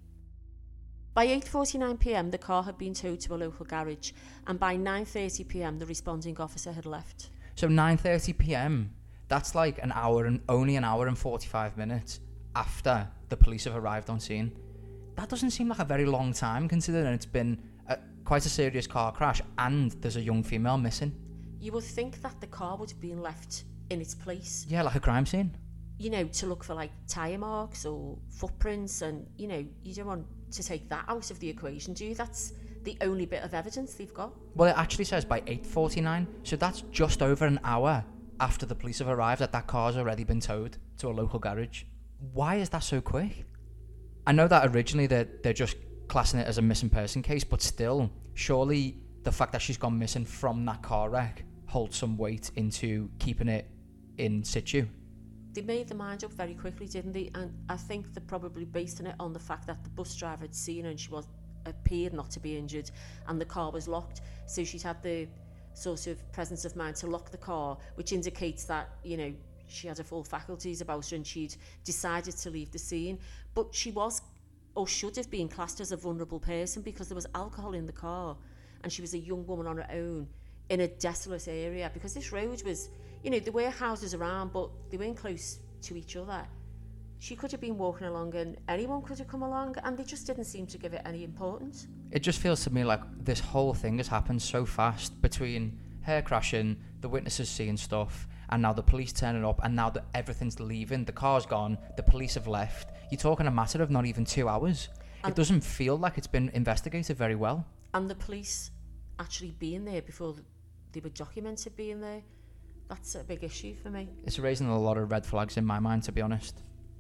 By 8:49 p.m, the car had been towed to a local garage, and by 9:30 p.m, the responding officer had left. So 9:30 p.m, that's like only an hour and 45 minutes after the police have arrived on scene. That doesn't seem like a very long time, considering it's been quite a serious car crash and there's a young female missing. You would think that the car would have been left in its place. Yeah, like a crime scene. You know, to look for like tyre marks or footprints, and you know, you don't want to take that out of the equation, do you? That's the only bit of evidence they've got. Well, it actually says by 8:49, so that's just over an hour after the police have arrived that car's already been towed to a local garage. Why is that so quick? I know that originally they're just classing it as a missing person case, but still, surely the fact that she's gone missing from that car wreck holds some weight into keeping it in situ. They made their mind up very quickly, didn't they? And I think they're probably basing it on the fact that the bus driver had seen her and she appeared not to be injured, and the car was locked, so she'd had the sort of presence of mind to lock the car, which indicates that, you know, she had her full faculties about her and she'd decided to leave the scene. But she was, or should have been, classed as a vulnerable person because there was alcohol in the car and she was a young woman on her own in a desolate area, because this road was, you know, there were houses around but they weren't close to each other. She could have been walking along and anyone could have come along, and they just didn't seem to give it any importance. It just feels to me like this whole thing has happened so fast, between her crashing, the witnesses seeing stuff, and now the police turning up, and now that everything's leaving, the car's gone, the police have left. You're talking a matter of not even 2 hours. And it doesn't feel like it's been investigated very well. And the police actually being there before they were documented being there, that's a big issue for me. It's raising a lot of red flags in my mind, to be honest.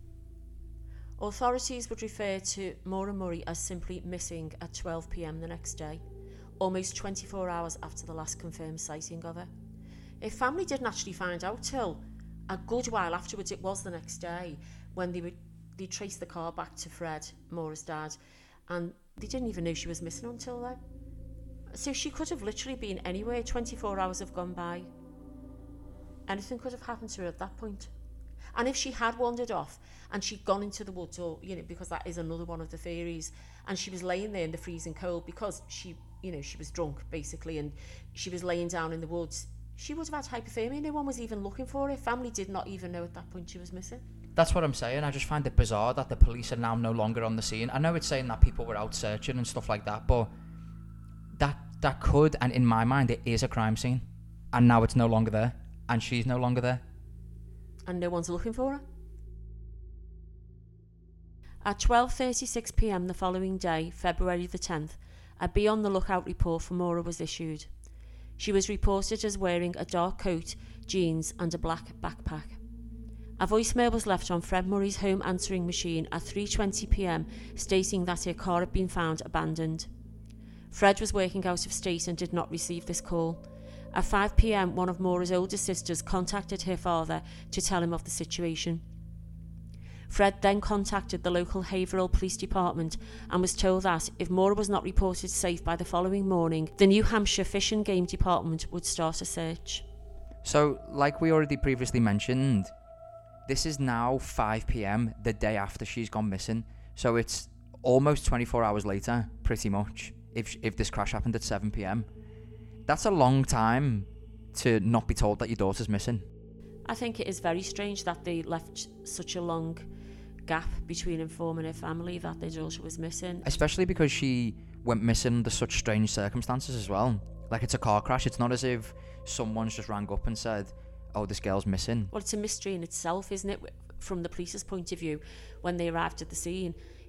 Authorities would refer to Maura Murray as simply missing at 12 p.m. the next day, almost 24 hours after the last confirmed sighting of her. Her family didn't actually find out till a good while afterwards. It was the next day when they traced the car back to Fred, Maura's dad, and they didn't even know she was missing until then. So she could have literally been anywhere. 24 hours have gone by. Anything could have happened to her at that point. And if she had wandered off and she'd gone into the woods, or, you know, because that is another one of the theories, and she was laying there in the freezing cold because she was drunk basically, and she was laying down in the woods, she would have had hypothermia. No one was even looking for her. Family did not even know at that point she was missing. That's what I'm saying. I just find it bizarre that the police are now no longer on the scene. I know it's saying that people were out searching and stuff like that, but that could, and in my mind, it is a crime scene. And now it's no longer there, and she's no longer there. And no one's looking for her. At 12:36 p.m. the following day, February the 10th, a be on the lookout report for Maura was issued. She was reported as wearing a dark coat, jeans and a black backpack. A voicemail was left on Fred Murray's home answering machine at 3:20 p.m. stating that her car had been found abandoned. Fred was working out of state and did not receive this call. At 5 p.m, one of Maura's older sisters contacted her father to tell him of the situation. Fred then contacted the local Haverhill Police Department and was told that if Maura was not reported safe by the following morning, the New Hampshire Fish and Game Department would start a search. So, like we already previously mentioned, this is now 5 p.m, the day after she's gone missing. So it's almost 24 hours later, pretty much, if this crash happened at 7 p.m. That's a long time to not be told that your daughter's missing. I think it is very strange that they left such a long gap between informing her family that their daughter was missing. Especially because she went missing under such strange circumstances as well. Like, it's a car crash. It's not as if someone's just rang up and said, oh, this girl's missing. Well, it's a mystery in itself, isn't it? From the police's point of view, when they arrived at the scene,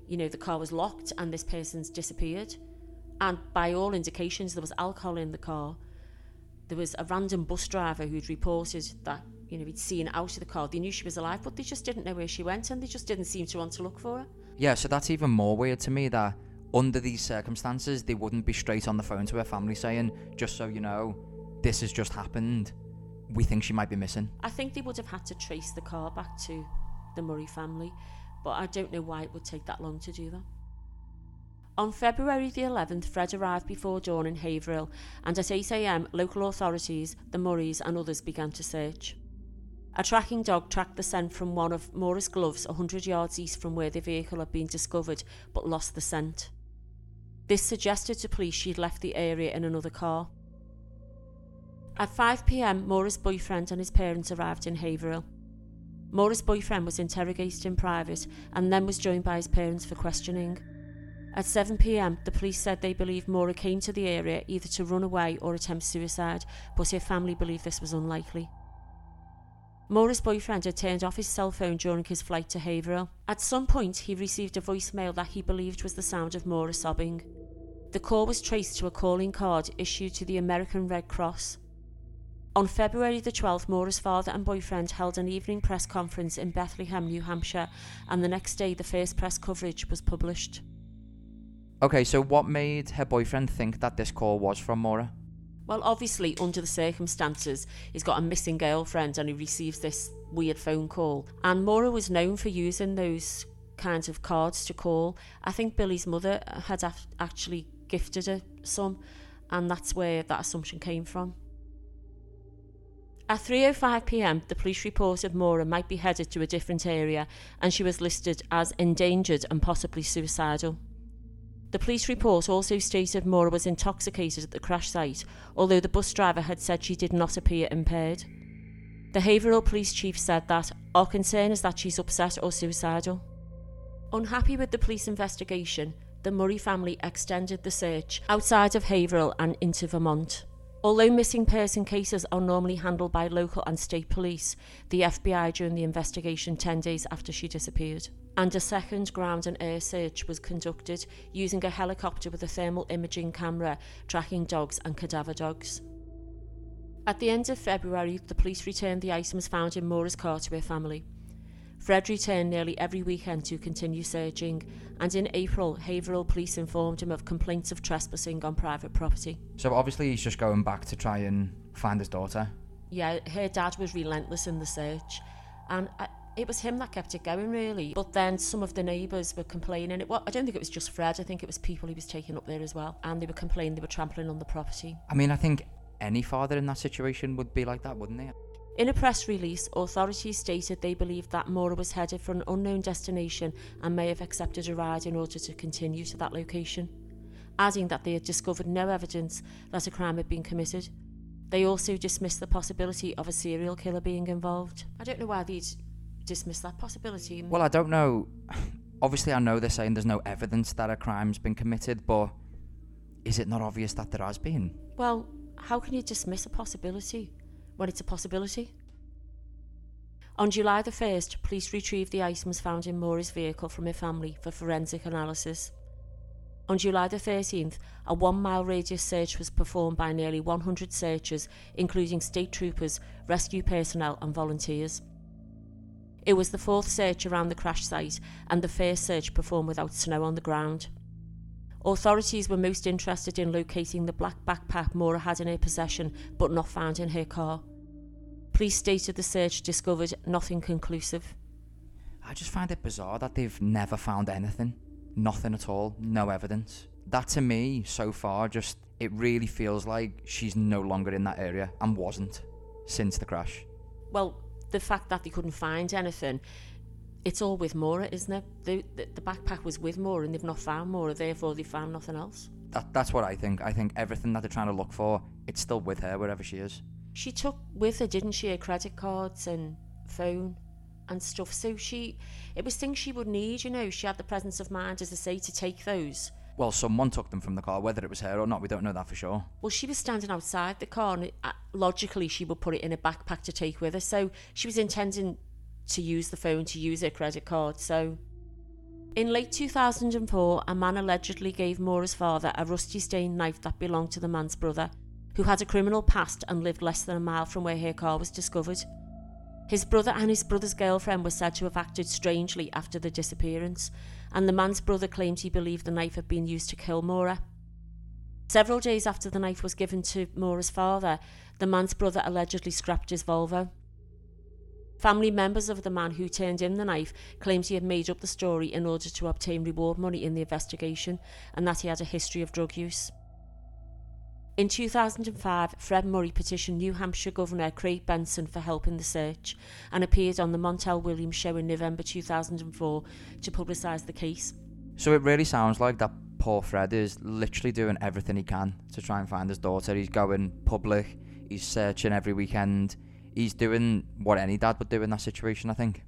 the car was locked and this person's disappeared. And by all indications, there was alcohol in the car. There was a random bus driver who'd reported that, he'd seen her out of the car. They knew she was alive, but they just didn't know where she went, and they just didn't seem to want to look for her. Yeah, so that's even more weird to me, that under these circumstances, they wouldn't be straight on the phone to her family saying, just so you know, this has just happened. We think she might be missing. I think they would have had to trace the car back to the Murray family, but I don't know why it would take that long to do that. On February the 11th, Fred arrived before dawn in Haverhill, and at 8 a.m, local authorities, the Murrays and others began to search. A tracking dog tracked the scent from one of Maura's gloves 100 yards east from where the vehicle had been discovered, but lost the scent. This suggested to police she'd left the area in another car. At 5 p.m, Maura's boyfriend and his parents arrived in Haverhill. Maura's boyfriend was interrogated in private and then was joined by his parents for questioning. At 7 p.m, the police said they believed Maura came to the area either to run away or attempt suicide, but her family believed this was unlikely. Maura's boyfriend had turned off his cell phone during his flight to Haverhill. At some point, he received a voicemail that he believed was the sound of Maura sobbing. The call was traced to a calling card issued to the American Red Cross. On February the 12th, Maura's father and boyfriend held an evening press conference in Bethlehem, New Hampshire, and the next day the first press coverage was published. Okay, so what made her boyfriend think that this call was from Maura? Well, obviously, under the circumstances, he's got a missing girlfriend and he receives this weird phone call. And Maura was known for using those kinds of cards to call. I think Billy's mother had actually gifted her some, and that's where that assumption came from. At 3:05 p.m, the police reported Maura might be headed to a different area, and she was listed as endangered and possibly suicidal. The police report also stated Maura was intoxicated at the crash site, although the bus driver had said she did not appear impaired. The Haverhill police chief said that our concern is that she's upset or suicidal. Unhappy with the police investigation, the Murray family extended the search outside of Haverhill and into Vermont. Although missing person cases are normally handled by local and state police, the FBI during the investigation 10 days after she disappeared. And a second ground and air search was conducted using a helicopter with a thermal imaging camera, tracking dogs and cadaver dogs. At the end of February, the police returned the items found in Maura's car to her family. Fred returned nearly every weekend to continue searching, and in April, Haverhill police informed him of complaints of trespassing on private property. So obviously he's just going back to try and find his daughter. Yeah, her dad was relentless in the search, and it was him that kept it going, really. But then some of the neighbours were complaining. I don't think it was just Fred, I think it was people he was taking up there as well, and they were complaining they were trampling on the property. I mean, I think any father in that situation would be like that, wouldn't they? In a press release, authorities stated they believed that Maura was headed for an unknown destination and may have accepted a ride in order to continue to that location, adding that they had discovered no evidence that a crime had been committed. They also dismissed the possibility of a serial killer being involved. I don't know why they'd dismiss that possibility. Well, I don't know. Obviously, I know they're saying there's no evidence that a crime's been committed, but is it not obvious that there has been? Well, how can you dismiss a possibility when it's a possibility? On July the 1st, police retrieved the items found in Maura's vehicle from her family for forensic analysis. On July the 13th, a 1-mile radius search was performed by nearly 100 searchers, including state troopers, rescue personnel and volunteers. It was the 4th search around the crash site and the first search performed without snow on the ground. Authorities were most interested in locating the black backpack Maura had in her possession but not found in her car. Police stated the search discovered nothing conclusive. I just find it bizarre that they've never found anything. Nothing at all. No evidence. That to me, so far, it really feels like she's no longer in that area and wasn't since the crash. Well, the fact that they couldn't find anything, it's all with Maura, isn't it? The backpack was with Maura and they've not found Maura, therefore they found nothing else. That's what I think. I think everything that they're trying to look for, it's still with her wherever she is. She took with her, didn't she, her credit cards and phone and stuff. So it was things she would need, you know. She had the presence of mind, as I say, to take those. Well, someone took them from the car, whether it was her or not, we don't know that for sure. Well, she was standing outside the car and logically she would put it in a backpack to take with her. So she was intending to use the phone, to use her credit card, so... In late 2004, a man allegedly gave Maura's father a rusty stained knife that belonged to the man's brother, who had a criminal past and lived less than a mile from where her car was discovered. His brother and his brother's girlfriend were said to have acted strangely after the disappearance, and the man's brother claimed he believed the knife had been used to kill Maura. Several days after the knife was given to Maura's father, the man's brother allegedly scrapped his Volvo. Family members of the man who turned in the knife claimed he had made up the story in order to obtain reward money in the investigation, and that he had a history of drug use. In 2005, Fred Murray petitioned New Hampshire Governor Craig Benson for help in the search and appeared on the Montel Williams show in November 2004 to publicise the case. So it really sounds like that poor Fred is literally doing everything he can to try and find his daughter. He's going public, he's searching every weekend, he's doing what any dad would do in that situation, I think.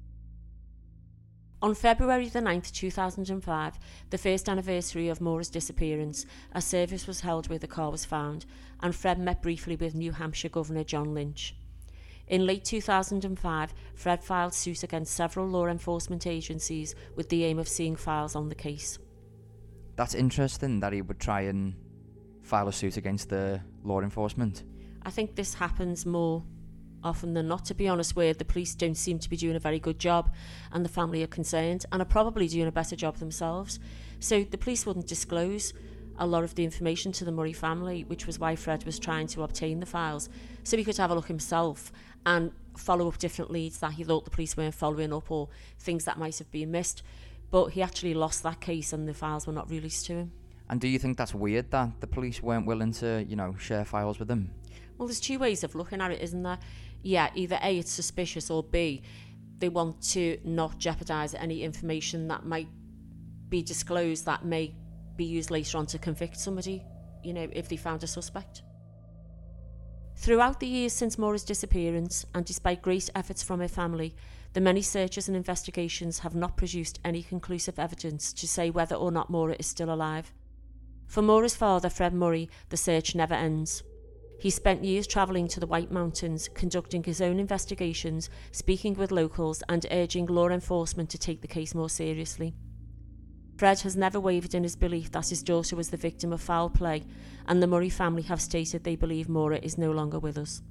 On February the 9th, 2005, the first anniversary of Maura's disappearance, a service was held where the car was found, and Fred met briefly with New Hampshire Governor John Lynch. In late 2005, Fred filed suit against several law enforcement agencies with the aim of seeing files on the case. That's interesting that he would try and file a suit against the law enforcement. I think this happens more often than not, to be honest, where the police don't seem to be doing a very good job and the family are concerned and are probably doing a better job themselves. So the police wouldn't disclose a lot of the information to the Murray family, which was why Fred was trying to obtain the files, so he could have a look himself and follow up different leads that he thought the police weren't following up, or things that might have been missed. But he actually lost that case and the files were not released to him. And do you think that's weird that the police weren't willing to, share files with him? Well, there's two ways of looking at it, isn't there? Yeah, either A, it's suspicious, or B, they want to not jeopardise any information that might be disclosed that may be used later on to convict somebody, if they found a suspect. Throughout the years since Maura's disappearance, and despite great efforts from her family, the many searches and investigations have not produced any conclusive evidence to say whether or not Maura is still alive. For Maura's father, Fred Murray, the search never ends. He spent years travelling to the White Mountains, conducting his own investigations, speaking with locals and urging law enforcement to take the case more seriously. Fred has never wavered in his belief that his daughter was the victim of foul play, and the Murray family have stated they believe Maura is no longer with us.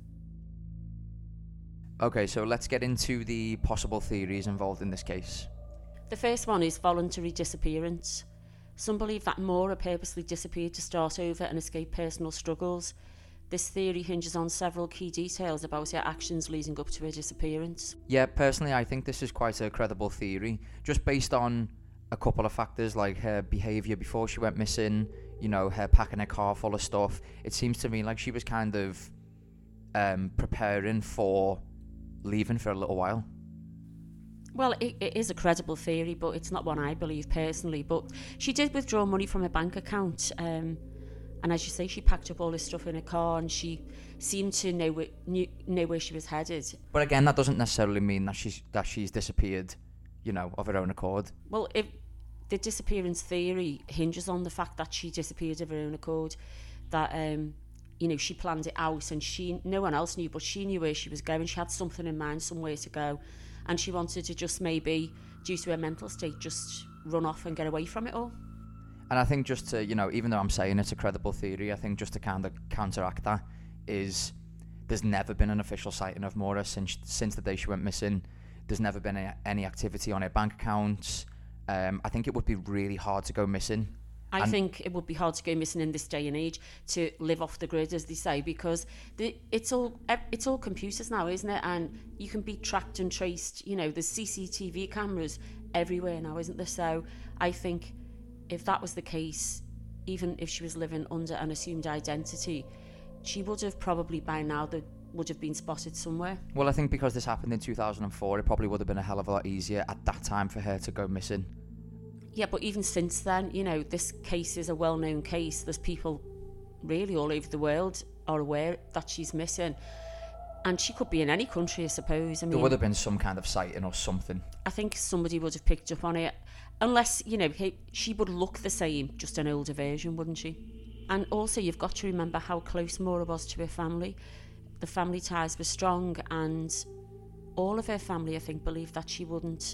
Okay, so let's get into the possible theories involved in this case. The first one is voluntary disappearance. Some believe that Maura purposely disappeared to start over and escape personal struggles. This theory hinges on several key details about her actions leading up to her disappearance. Yeah, personally, I think this is quite a credible theory, just based on a couple of factors like her behaviour before she went missing, her packing her car full of stuff. It seems to me like she was kind of preparing for leaving for a little while. Well, it is a credible theory, but it's not one I believe personally. But she did withdraw money from her bank account, and as you say, she packed up all this stuff in her car, and she seemed to know where she was headed. But again, that doesn't necessarily mean that she's disappeared, of her own accord. Well, if the disappearance theory hinges on the fact that she disappeared of her own accord, that she planned it out, and no one else knew, but she knew where she was going. She had something in mind, somewhere to go, and she wanted to just maybe, due to her mental state, just run off and get away from it all. And I think just to, even though I'm saying it's a credible theory, I think just to kind of counteract that is there's never been an official sighting of Maura since the day she went missing. There's never been any activity on her bank accounts. I think it would be really hard to go missing. I think it would be hard to go missing in this day and age, to live off the grid, as they say, because it's all computers now, isn't it? And you can be tracked and traced. There's CCTV cameras everywhere now, isn't there? So I think if that was the case, even if she was living under an assumed identity, she would have probably by now would have been spotted somewhere. Well, I think because this happened in 2004, it probably would have been a hell of a lot easier at that time for her to go missing. Yeah, but even since then, this case is a well-known case. There's people really all over the world are aware that she's missing. And she could be in any country, I suppose. There would have been some kind of sighting or something. I think somebody would have picked up on it. Unless, she would look the same, just an older version, wouldn't she? And also, you've got to remember how close Maura was to her family. The family ties were strong, and all of her family, I think, believed that she wouldn't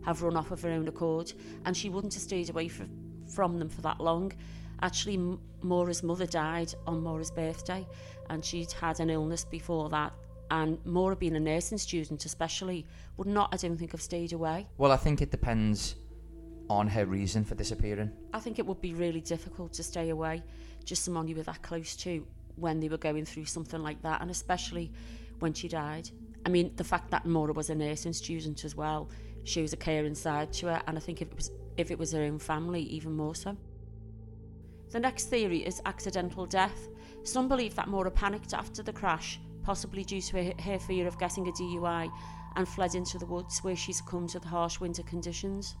have run off of her own accord, and she wouldn't have stayed away from them for that long. Actually, Maura's mother died on Maura's birthday, and she'd had an illness before that. And Maura, being a nursing student especially, would not, I don't think, have stayed away. Well, I think it depends on her reason for disappearing. I think it would be really difficult to stay away, just someone you were that close to when they were going through something like that, and especially when she died. I mean, the fact that Maura was a nursing student as well shows a caring side to her, and I think if it was her own family, even more so. The next theory is accidental death. Some believe that Maura panicked after the crash, possibly due to her fear of getting a DUI, and fled into the woods where she succumbed to the harsh winter conditions.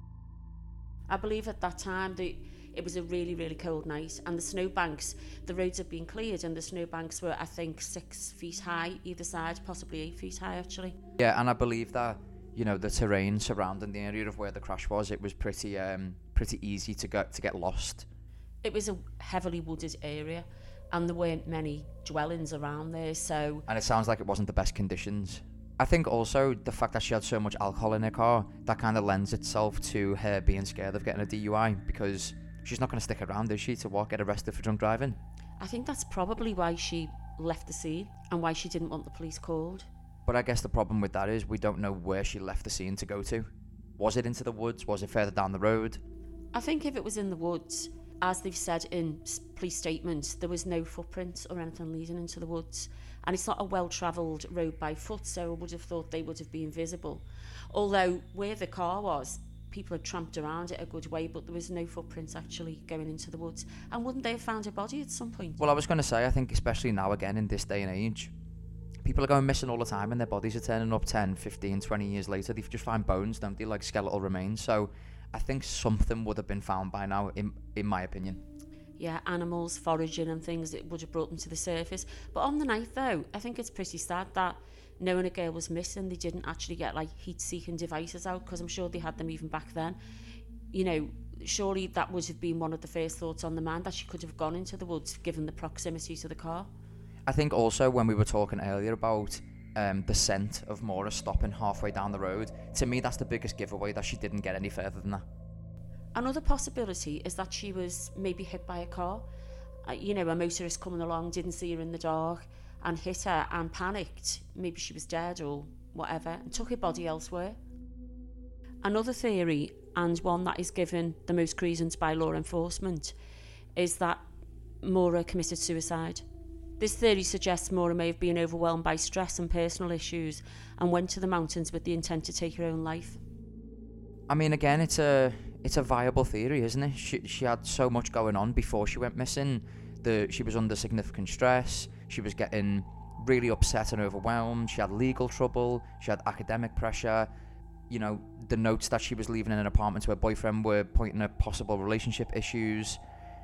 I believe at that time it was a really, really cold night, and the snowbanks, the roads had been cleared, and the snowbanks were, I think, 6 feet high either side, possibly 8 feet high actually. Yeah, and I believe that, you know, the terrain surrounding the area of where the crash was, it was pretty easy to get lost. It was a heavily wooded area, and there weren't many dwellings around there, so... And it sounds like it wasn't the best conditions. I think also the fact that she had so much alcohol in her car, that kind of lends itself to her being scared of getting a DUI, because she's not going to stick around, is she, to get arrested for drunk driving? I think that's probably why she left the scene, and why she didn't want the police called. But I guess the problem with that is we don't know where she left the scene to go to. Was it into the woods? Was it further down the road? I think if it was in the woods, as they've said in police statements, there was no footprints or anything leading into the woods. And it's not a well-travelled road by foot, so I would have thought they would have been visible. Although where the car was, people had tramped around it a good way, but there was no footprints actually going into the woods. And wouldn't they have found a body at some point? Well, I was going to say, I think especially now again in this day and age, people are going missing all the time and their bodies are turning up 10, 15, 20 years later. They just find bones, don't they, like skeletal remains. So I think something would have been found by now, in my opinion. Yeah, animals, foraging and things that would have brought them to the surface. But on the night though, I think it's pretty sad that knowing a girl was missing, they didn't actually get like heat-seeking devices out, because I'm sure they had them even back then. You know, surely that would have been one of the first thoughts on the mind, that she could have gone into the woods given the proximity to the car. I think also when we were talking earlier about the scent of Maura stopping halfway down the road, to me that's the biggest giveaway that she didn't get any further than that. Another possibility is that she was maybe hit by a car. You know, a motorist coming along, didn't see her in the dark and hit her and panicked. Maybe she was dead or whatever, and took her body elsewhere. Another theory, and one that is given the most credence by law enforcement, is that Maura committed suicide. This theory suggests Maura may have been overwhelmed by stress and personal issues and went to the mountains with the intent to take her own life. I mean, again, it's a viable theory, isn't it? She had so much going on before she went missing. She was under significant stress. She was getting really upset and overwhelmed. She had legal trouble. She had academic pressure. You know, the notes that she was leaving in an apartment to her boyfriend were pointing at possible relationship issues.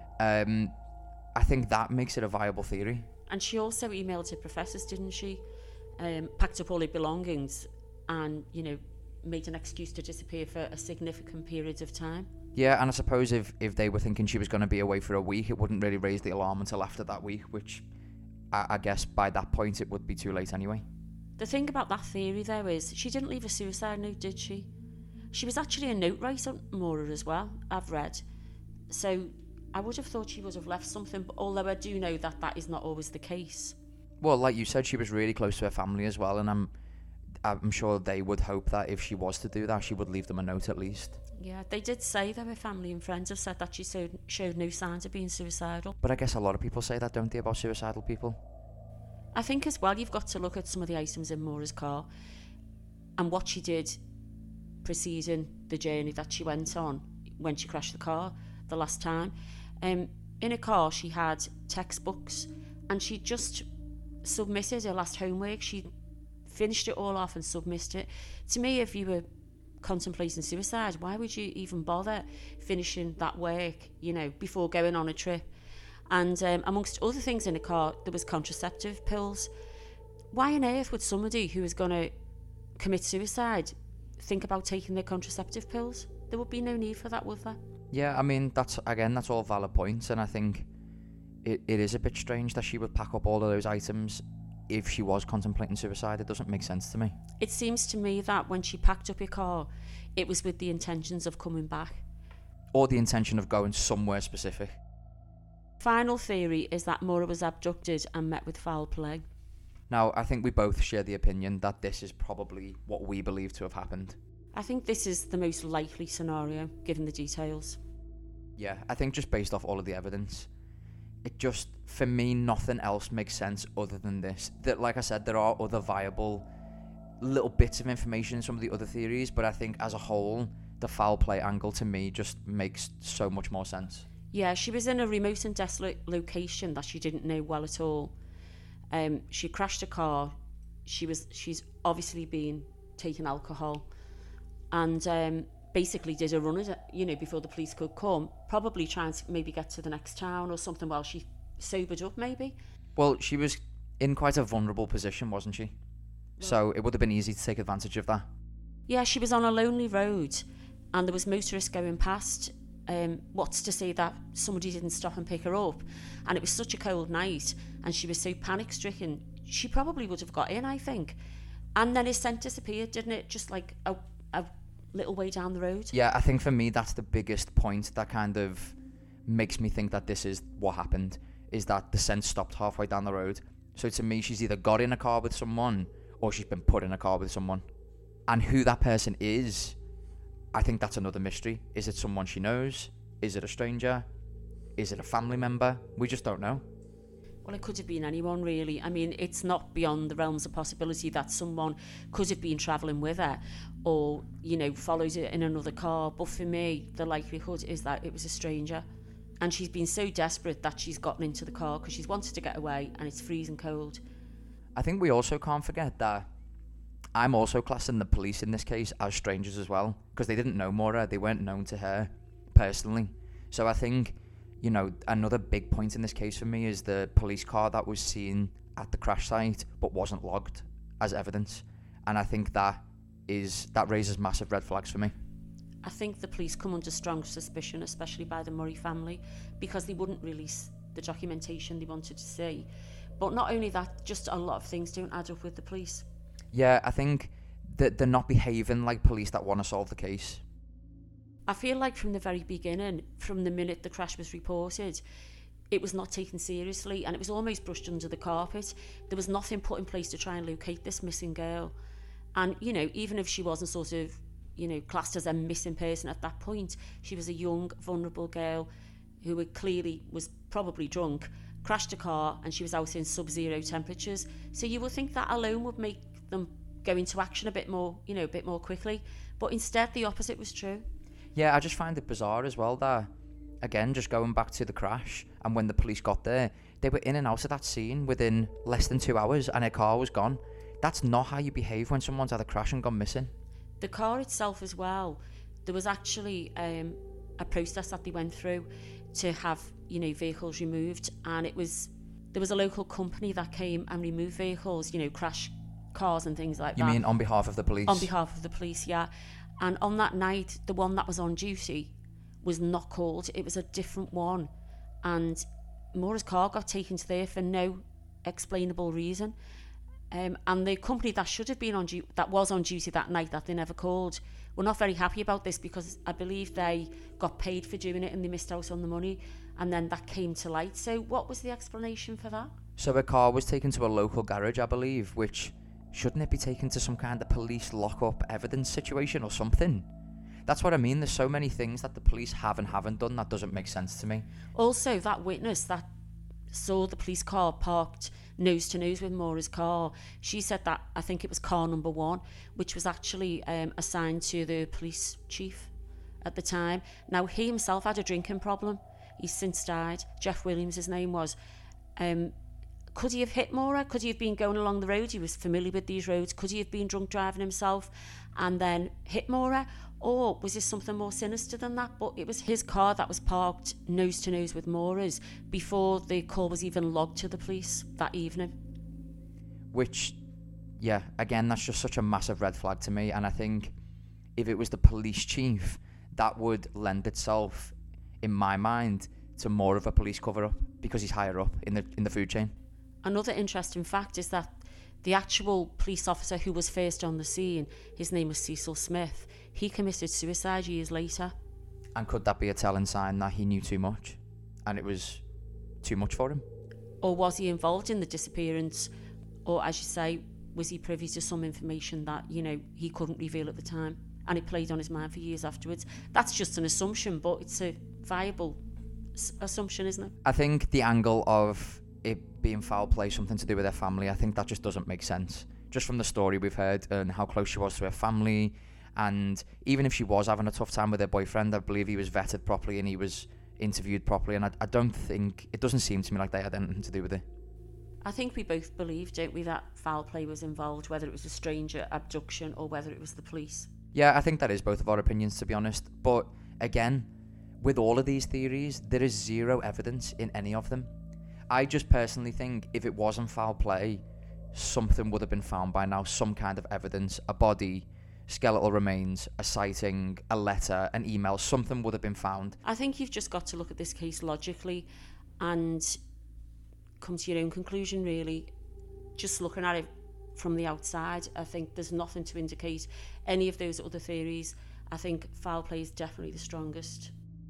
I think that makes it a viable theory. And she also emailed her professors, didn't she? Packed up all her belongings and, you know, made an excuse to disappear for a significant period of time. Yeah, and I suppose if they were thinking she was going to be away for a week, it wouldn't really raise the alarm until after that week, which I guess by that point it would be too late anyway. The thing about that theory, though, is she didn't leave a suicide note, did she? She was actually a note writer, Maura, as well, I've read. So I would have thought she would have left something, but although I do know that that is not always the case. Well, like you said, she was really close to her family as well, and I'm sure they would hope that if she was to do that, she would leave them a note at least. Yeah, they did say that her family and friends have said that she showed no signs of being suicidal. But I guess a lot of people say that, don't they, about suicidal people? I think as well you've got to look at some of the items in Maura's car and what she did preceding the journey that she went on when she crashed the car the last time. In her car she had textbooks, and she just submitted her last homework. She finished it all off and submitted it. To me, if you were contemplating suicide, why would you even bother finishing that work, you know, before going on a trip? And amongst other things in the car, there was contraceptive pills. Why on earth would somebody who is going to commit suicide think about taking their contraceptive pills? There would be no need for that, would there? Yeah, I mean, that's all valid points, and I think it is a bit strange that she would pack up all of those items if she was contemplating suicide. It doesn't make sense to me. It seems to me that when she packed up her car, it was with the intentions of coming back. Or the intention of going somewhere specific. Final theory is that Maura was abducted and met with foul play. Now, I think we both share the opinion that this is probably what we believe to have happened. I think this is the most likely scenario, given the details. Yeah, I think just based off all of the evidence, it just, for me, nothing else makes sense other than this. That, like I said, there are other viable little bits of information in some of the other theories, but I think as a whole, the foul play angle to me just makes so much more sense. Yeah, she was in a remote and desolate location that she didn't know well at all. She crashed a car. She's obviously been taking alcohol, and basically did a run at it, before the police could come. Probably trying to maybe get to the next town or something while she sobered up, maybe. Well, she was in quite a vulnerable position, wasn't she? So it would have been easy to take advantage of that. Yeah, she was on a lonely road, and there was motorists going past. What's to say that somebody didn't stop and pick her up? And it was such a cold night, and she was so panic-stricken, she probably would have got in, I think. And then his scent disappeared, didn't it? Just like a little way down the road. Yeah, I think for me that's the biggest point that kind of makes me think that this is what happened, is that the scent stopped halfway down the road. So to me, she's either got in a car with someone or she's been put in a car with someone. And who that person is, I think that's another mystery. Is it someone she knows? Is it a stranger? Is it a family member? We just don't know. Well, it could have been anyone, really. I mean, it's not beyond the realms of possibility that someone could have been travelling with her or, followed her in another car. But for me, the likelihood is that it was a stranger. And she's been so desperate that she's gotten into the car because she's wanted to get away and it's freezing cold. I think we also can't forget that I'm also classing the police in this case as strangers as well, because they didn't know Maura. They weren't known to her personally. So I think, another big point in this case for me is the police car that was seen at the crash site but wasn't logged as evidence. And I think that raises massive red flags for me. I think the police come under strong suspicion, especially by the Murray family, because they wouldn't release the documentation they wanted to see. But not only that, just a lot of things don't add up with the police. Yeah, I think that they're not behaving like police that want to solve the case. I feel like from the very beginning, from the minute the crash was reported, it was not taken seriously and it was almost brushed under the carpet. There was nothing put in place to try and locate this missing girl. And, even if she wasn't sort of, classed as a missing person at that point, she was a young, vulnerable girl who clearly was probably drunk, crashed a car, and she was out in sub-zero temperatures. So you would think that alone would make them go into action a bit more quickly. But instead, the opposite was true. Yeah, I just find it bizarre as well that, again, just going back to the crash, and when the police got there, they were in and out of that scene within less than 2 hours and her car was gone. That's not how you behave when someone's had a crash and gone missing. The car itself as well, there was actually a process that they went through to have, vehicles removed, and there was a local company that came and removed vehicles, crash cars and things like that. You mean on behalf of the police? On behalf of the police, yeah. And on that night, the one that was on duty was not called. It was a different one. And Maura's car got taken to there for no explainable reason. And the company that should have been on duty, that was on duty that night that they never called, were not very happy about this because I believe they got paid for doing it and they missed out on the money. And then that came to light. So what was the explanation for that? So her car was taken to a local garage, I believe, which... shouldn't it be taken to some kind of police lock-up evidence situation or something? That's what I mean. There's so many things that the police have and haven't done that doesn't make sense to me. Also, that witness that saw the police car parked nose to nose with Maura's car, she said that, I think it was car number 1, which was actually assigned to the police chief at the time. Now, he himself had a drinking problem. He's since died. Jeff Williams, his name was. Could he have hit Maura? Could he have been going along the road? He was familiar with these roads. Could he have been drunk driving himself and then hit Maura? Or was this something more sinister than that? But it was his car that was parked nose to nose with Maura's before the call was even logged to the police that evening. Which, yeah, again, that's just such a massive red flag to me. And I think if it was the police chief, that would lend itself, in my mind, to more of a police cover-up because he's higher up in the food chain. Another interesting fact is that The actual police officer who was first on the scene, his name was Cecil Smith, he committed suicide years later. And could that be a telling sign that he knew too much and it was too much for him? Or was he involved in the disappearance? Or, as you say, was he privy to some information that, he couldn't reveal at the time and it played on his mind for years afterwards? That's just an assumption, but it's a viable assumption, isn't it? I think the angle of it being foul play, something to do with their family, I think that just doesn't make sense. Just from the story we've heard and how close she was to her family, and even if she was having a tough time with her boyfriend, I believe he was vetted properly and he was interviewed properly, and I don't think, it doesn't seem to me like they had anything to do with it. I think we both believe, don't we, that foul play was involved, whether it was a stranger abduction or whether it was the police. Yeah, I think that is both of our opinions, to be honest. But again, with all of these theories, there is zero evidence in any of them. I just personally think if it wasn't foul play, something would have been found by now, some kind of evidence, a body, skeletal remains, a sighting, a letter, an email, something would have been found. I think you've just got to look at this case logically and come to your own conclusion, really. Just looking at it from the outside, I think there's nothing to indicate any of those other theories. I think foul play is definitely the strongest.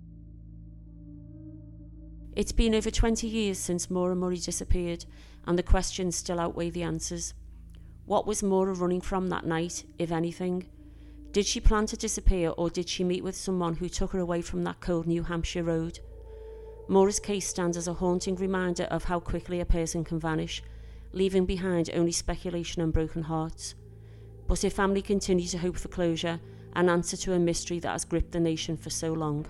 It's been over 20 years since Maura Murray disappeared, and the questions still outweigh the answers. What was Maura running from that night, if anything? Did she plan to disappear, or did she meet with someone who took her away from that cold New Hampshire road? Maura's case stands as a haunting reminder of how quickly a person can vanish, leaving behind only speculation and broken hearts. But her family continue to hope for closure, an answer to a mystery that has gripped the nation for so long.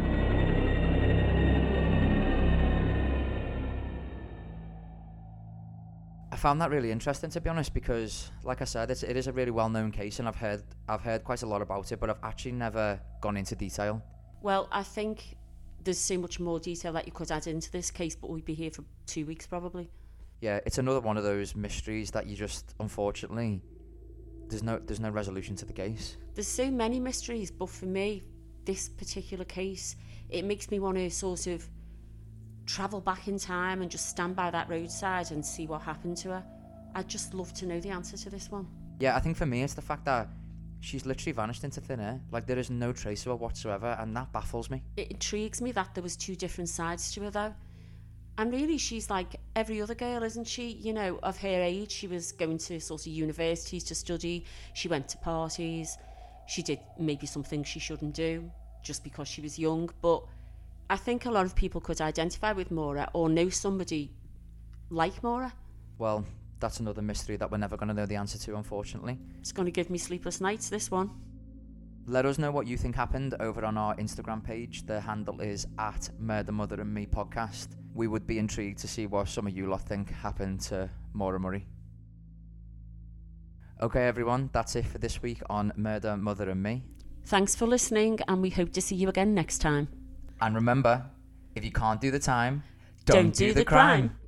I found that really interesting, to be honest, because, like I said, it is a really well-known case, and I've heard quite a lot about it, but I've actually never gone into detail. Well, I think there's so much more detail that you could add into this case, but we'd be here for 2 weeks probably. Yeah, it's another one of those mysteries that you just, unfortunately, there's no resolution to the case. There's so many mysteries, but for me, this particular case, it makes me want to sort of travel back in time and just stand by that roadside and see what happened to her. I'd just love to know the answer to this one. Yeah, I think for me it's the fact that she's literally vanished into thin air. Like, there is no trace of her whatsoever, and that baffles me. It intrigues me that there was two different sides to her, though. And really, she's like every other girl, isn't she? You know, of her age, she was going to sort of universities to study. She went to parties. She did maybe some things she shouldn't do just because she was young. But I think a lot of people could identify with Maura or know somebody like Maura. Well, that's another mystery that we're never going to know the answer to, unfortunately. It's going to give me sleepless nights, this one. Let us know what you think happened over on our Instagram page. The handle is @MurderMotherAndMePodcast. We would be intrigued to see what some of you lot think happened to Maura Murray. Okay, everyone, that's it for this week on Murder, Mother and Me. Thanks for listening, and we hope to see you again next time. And remember, if you can't do the time, don't do the crime.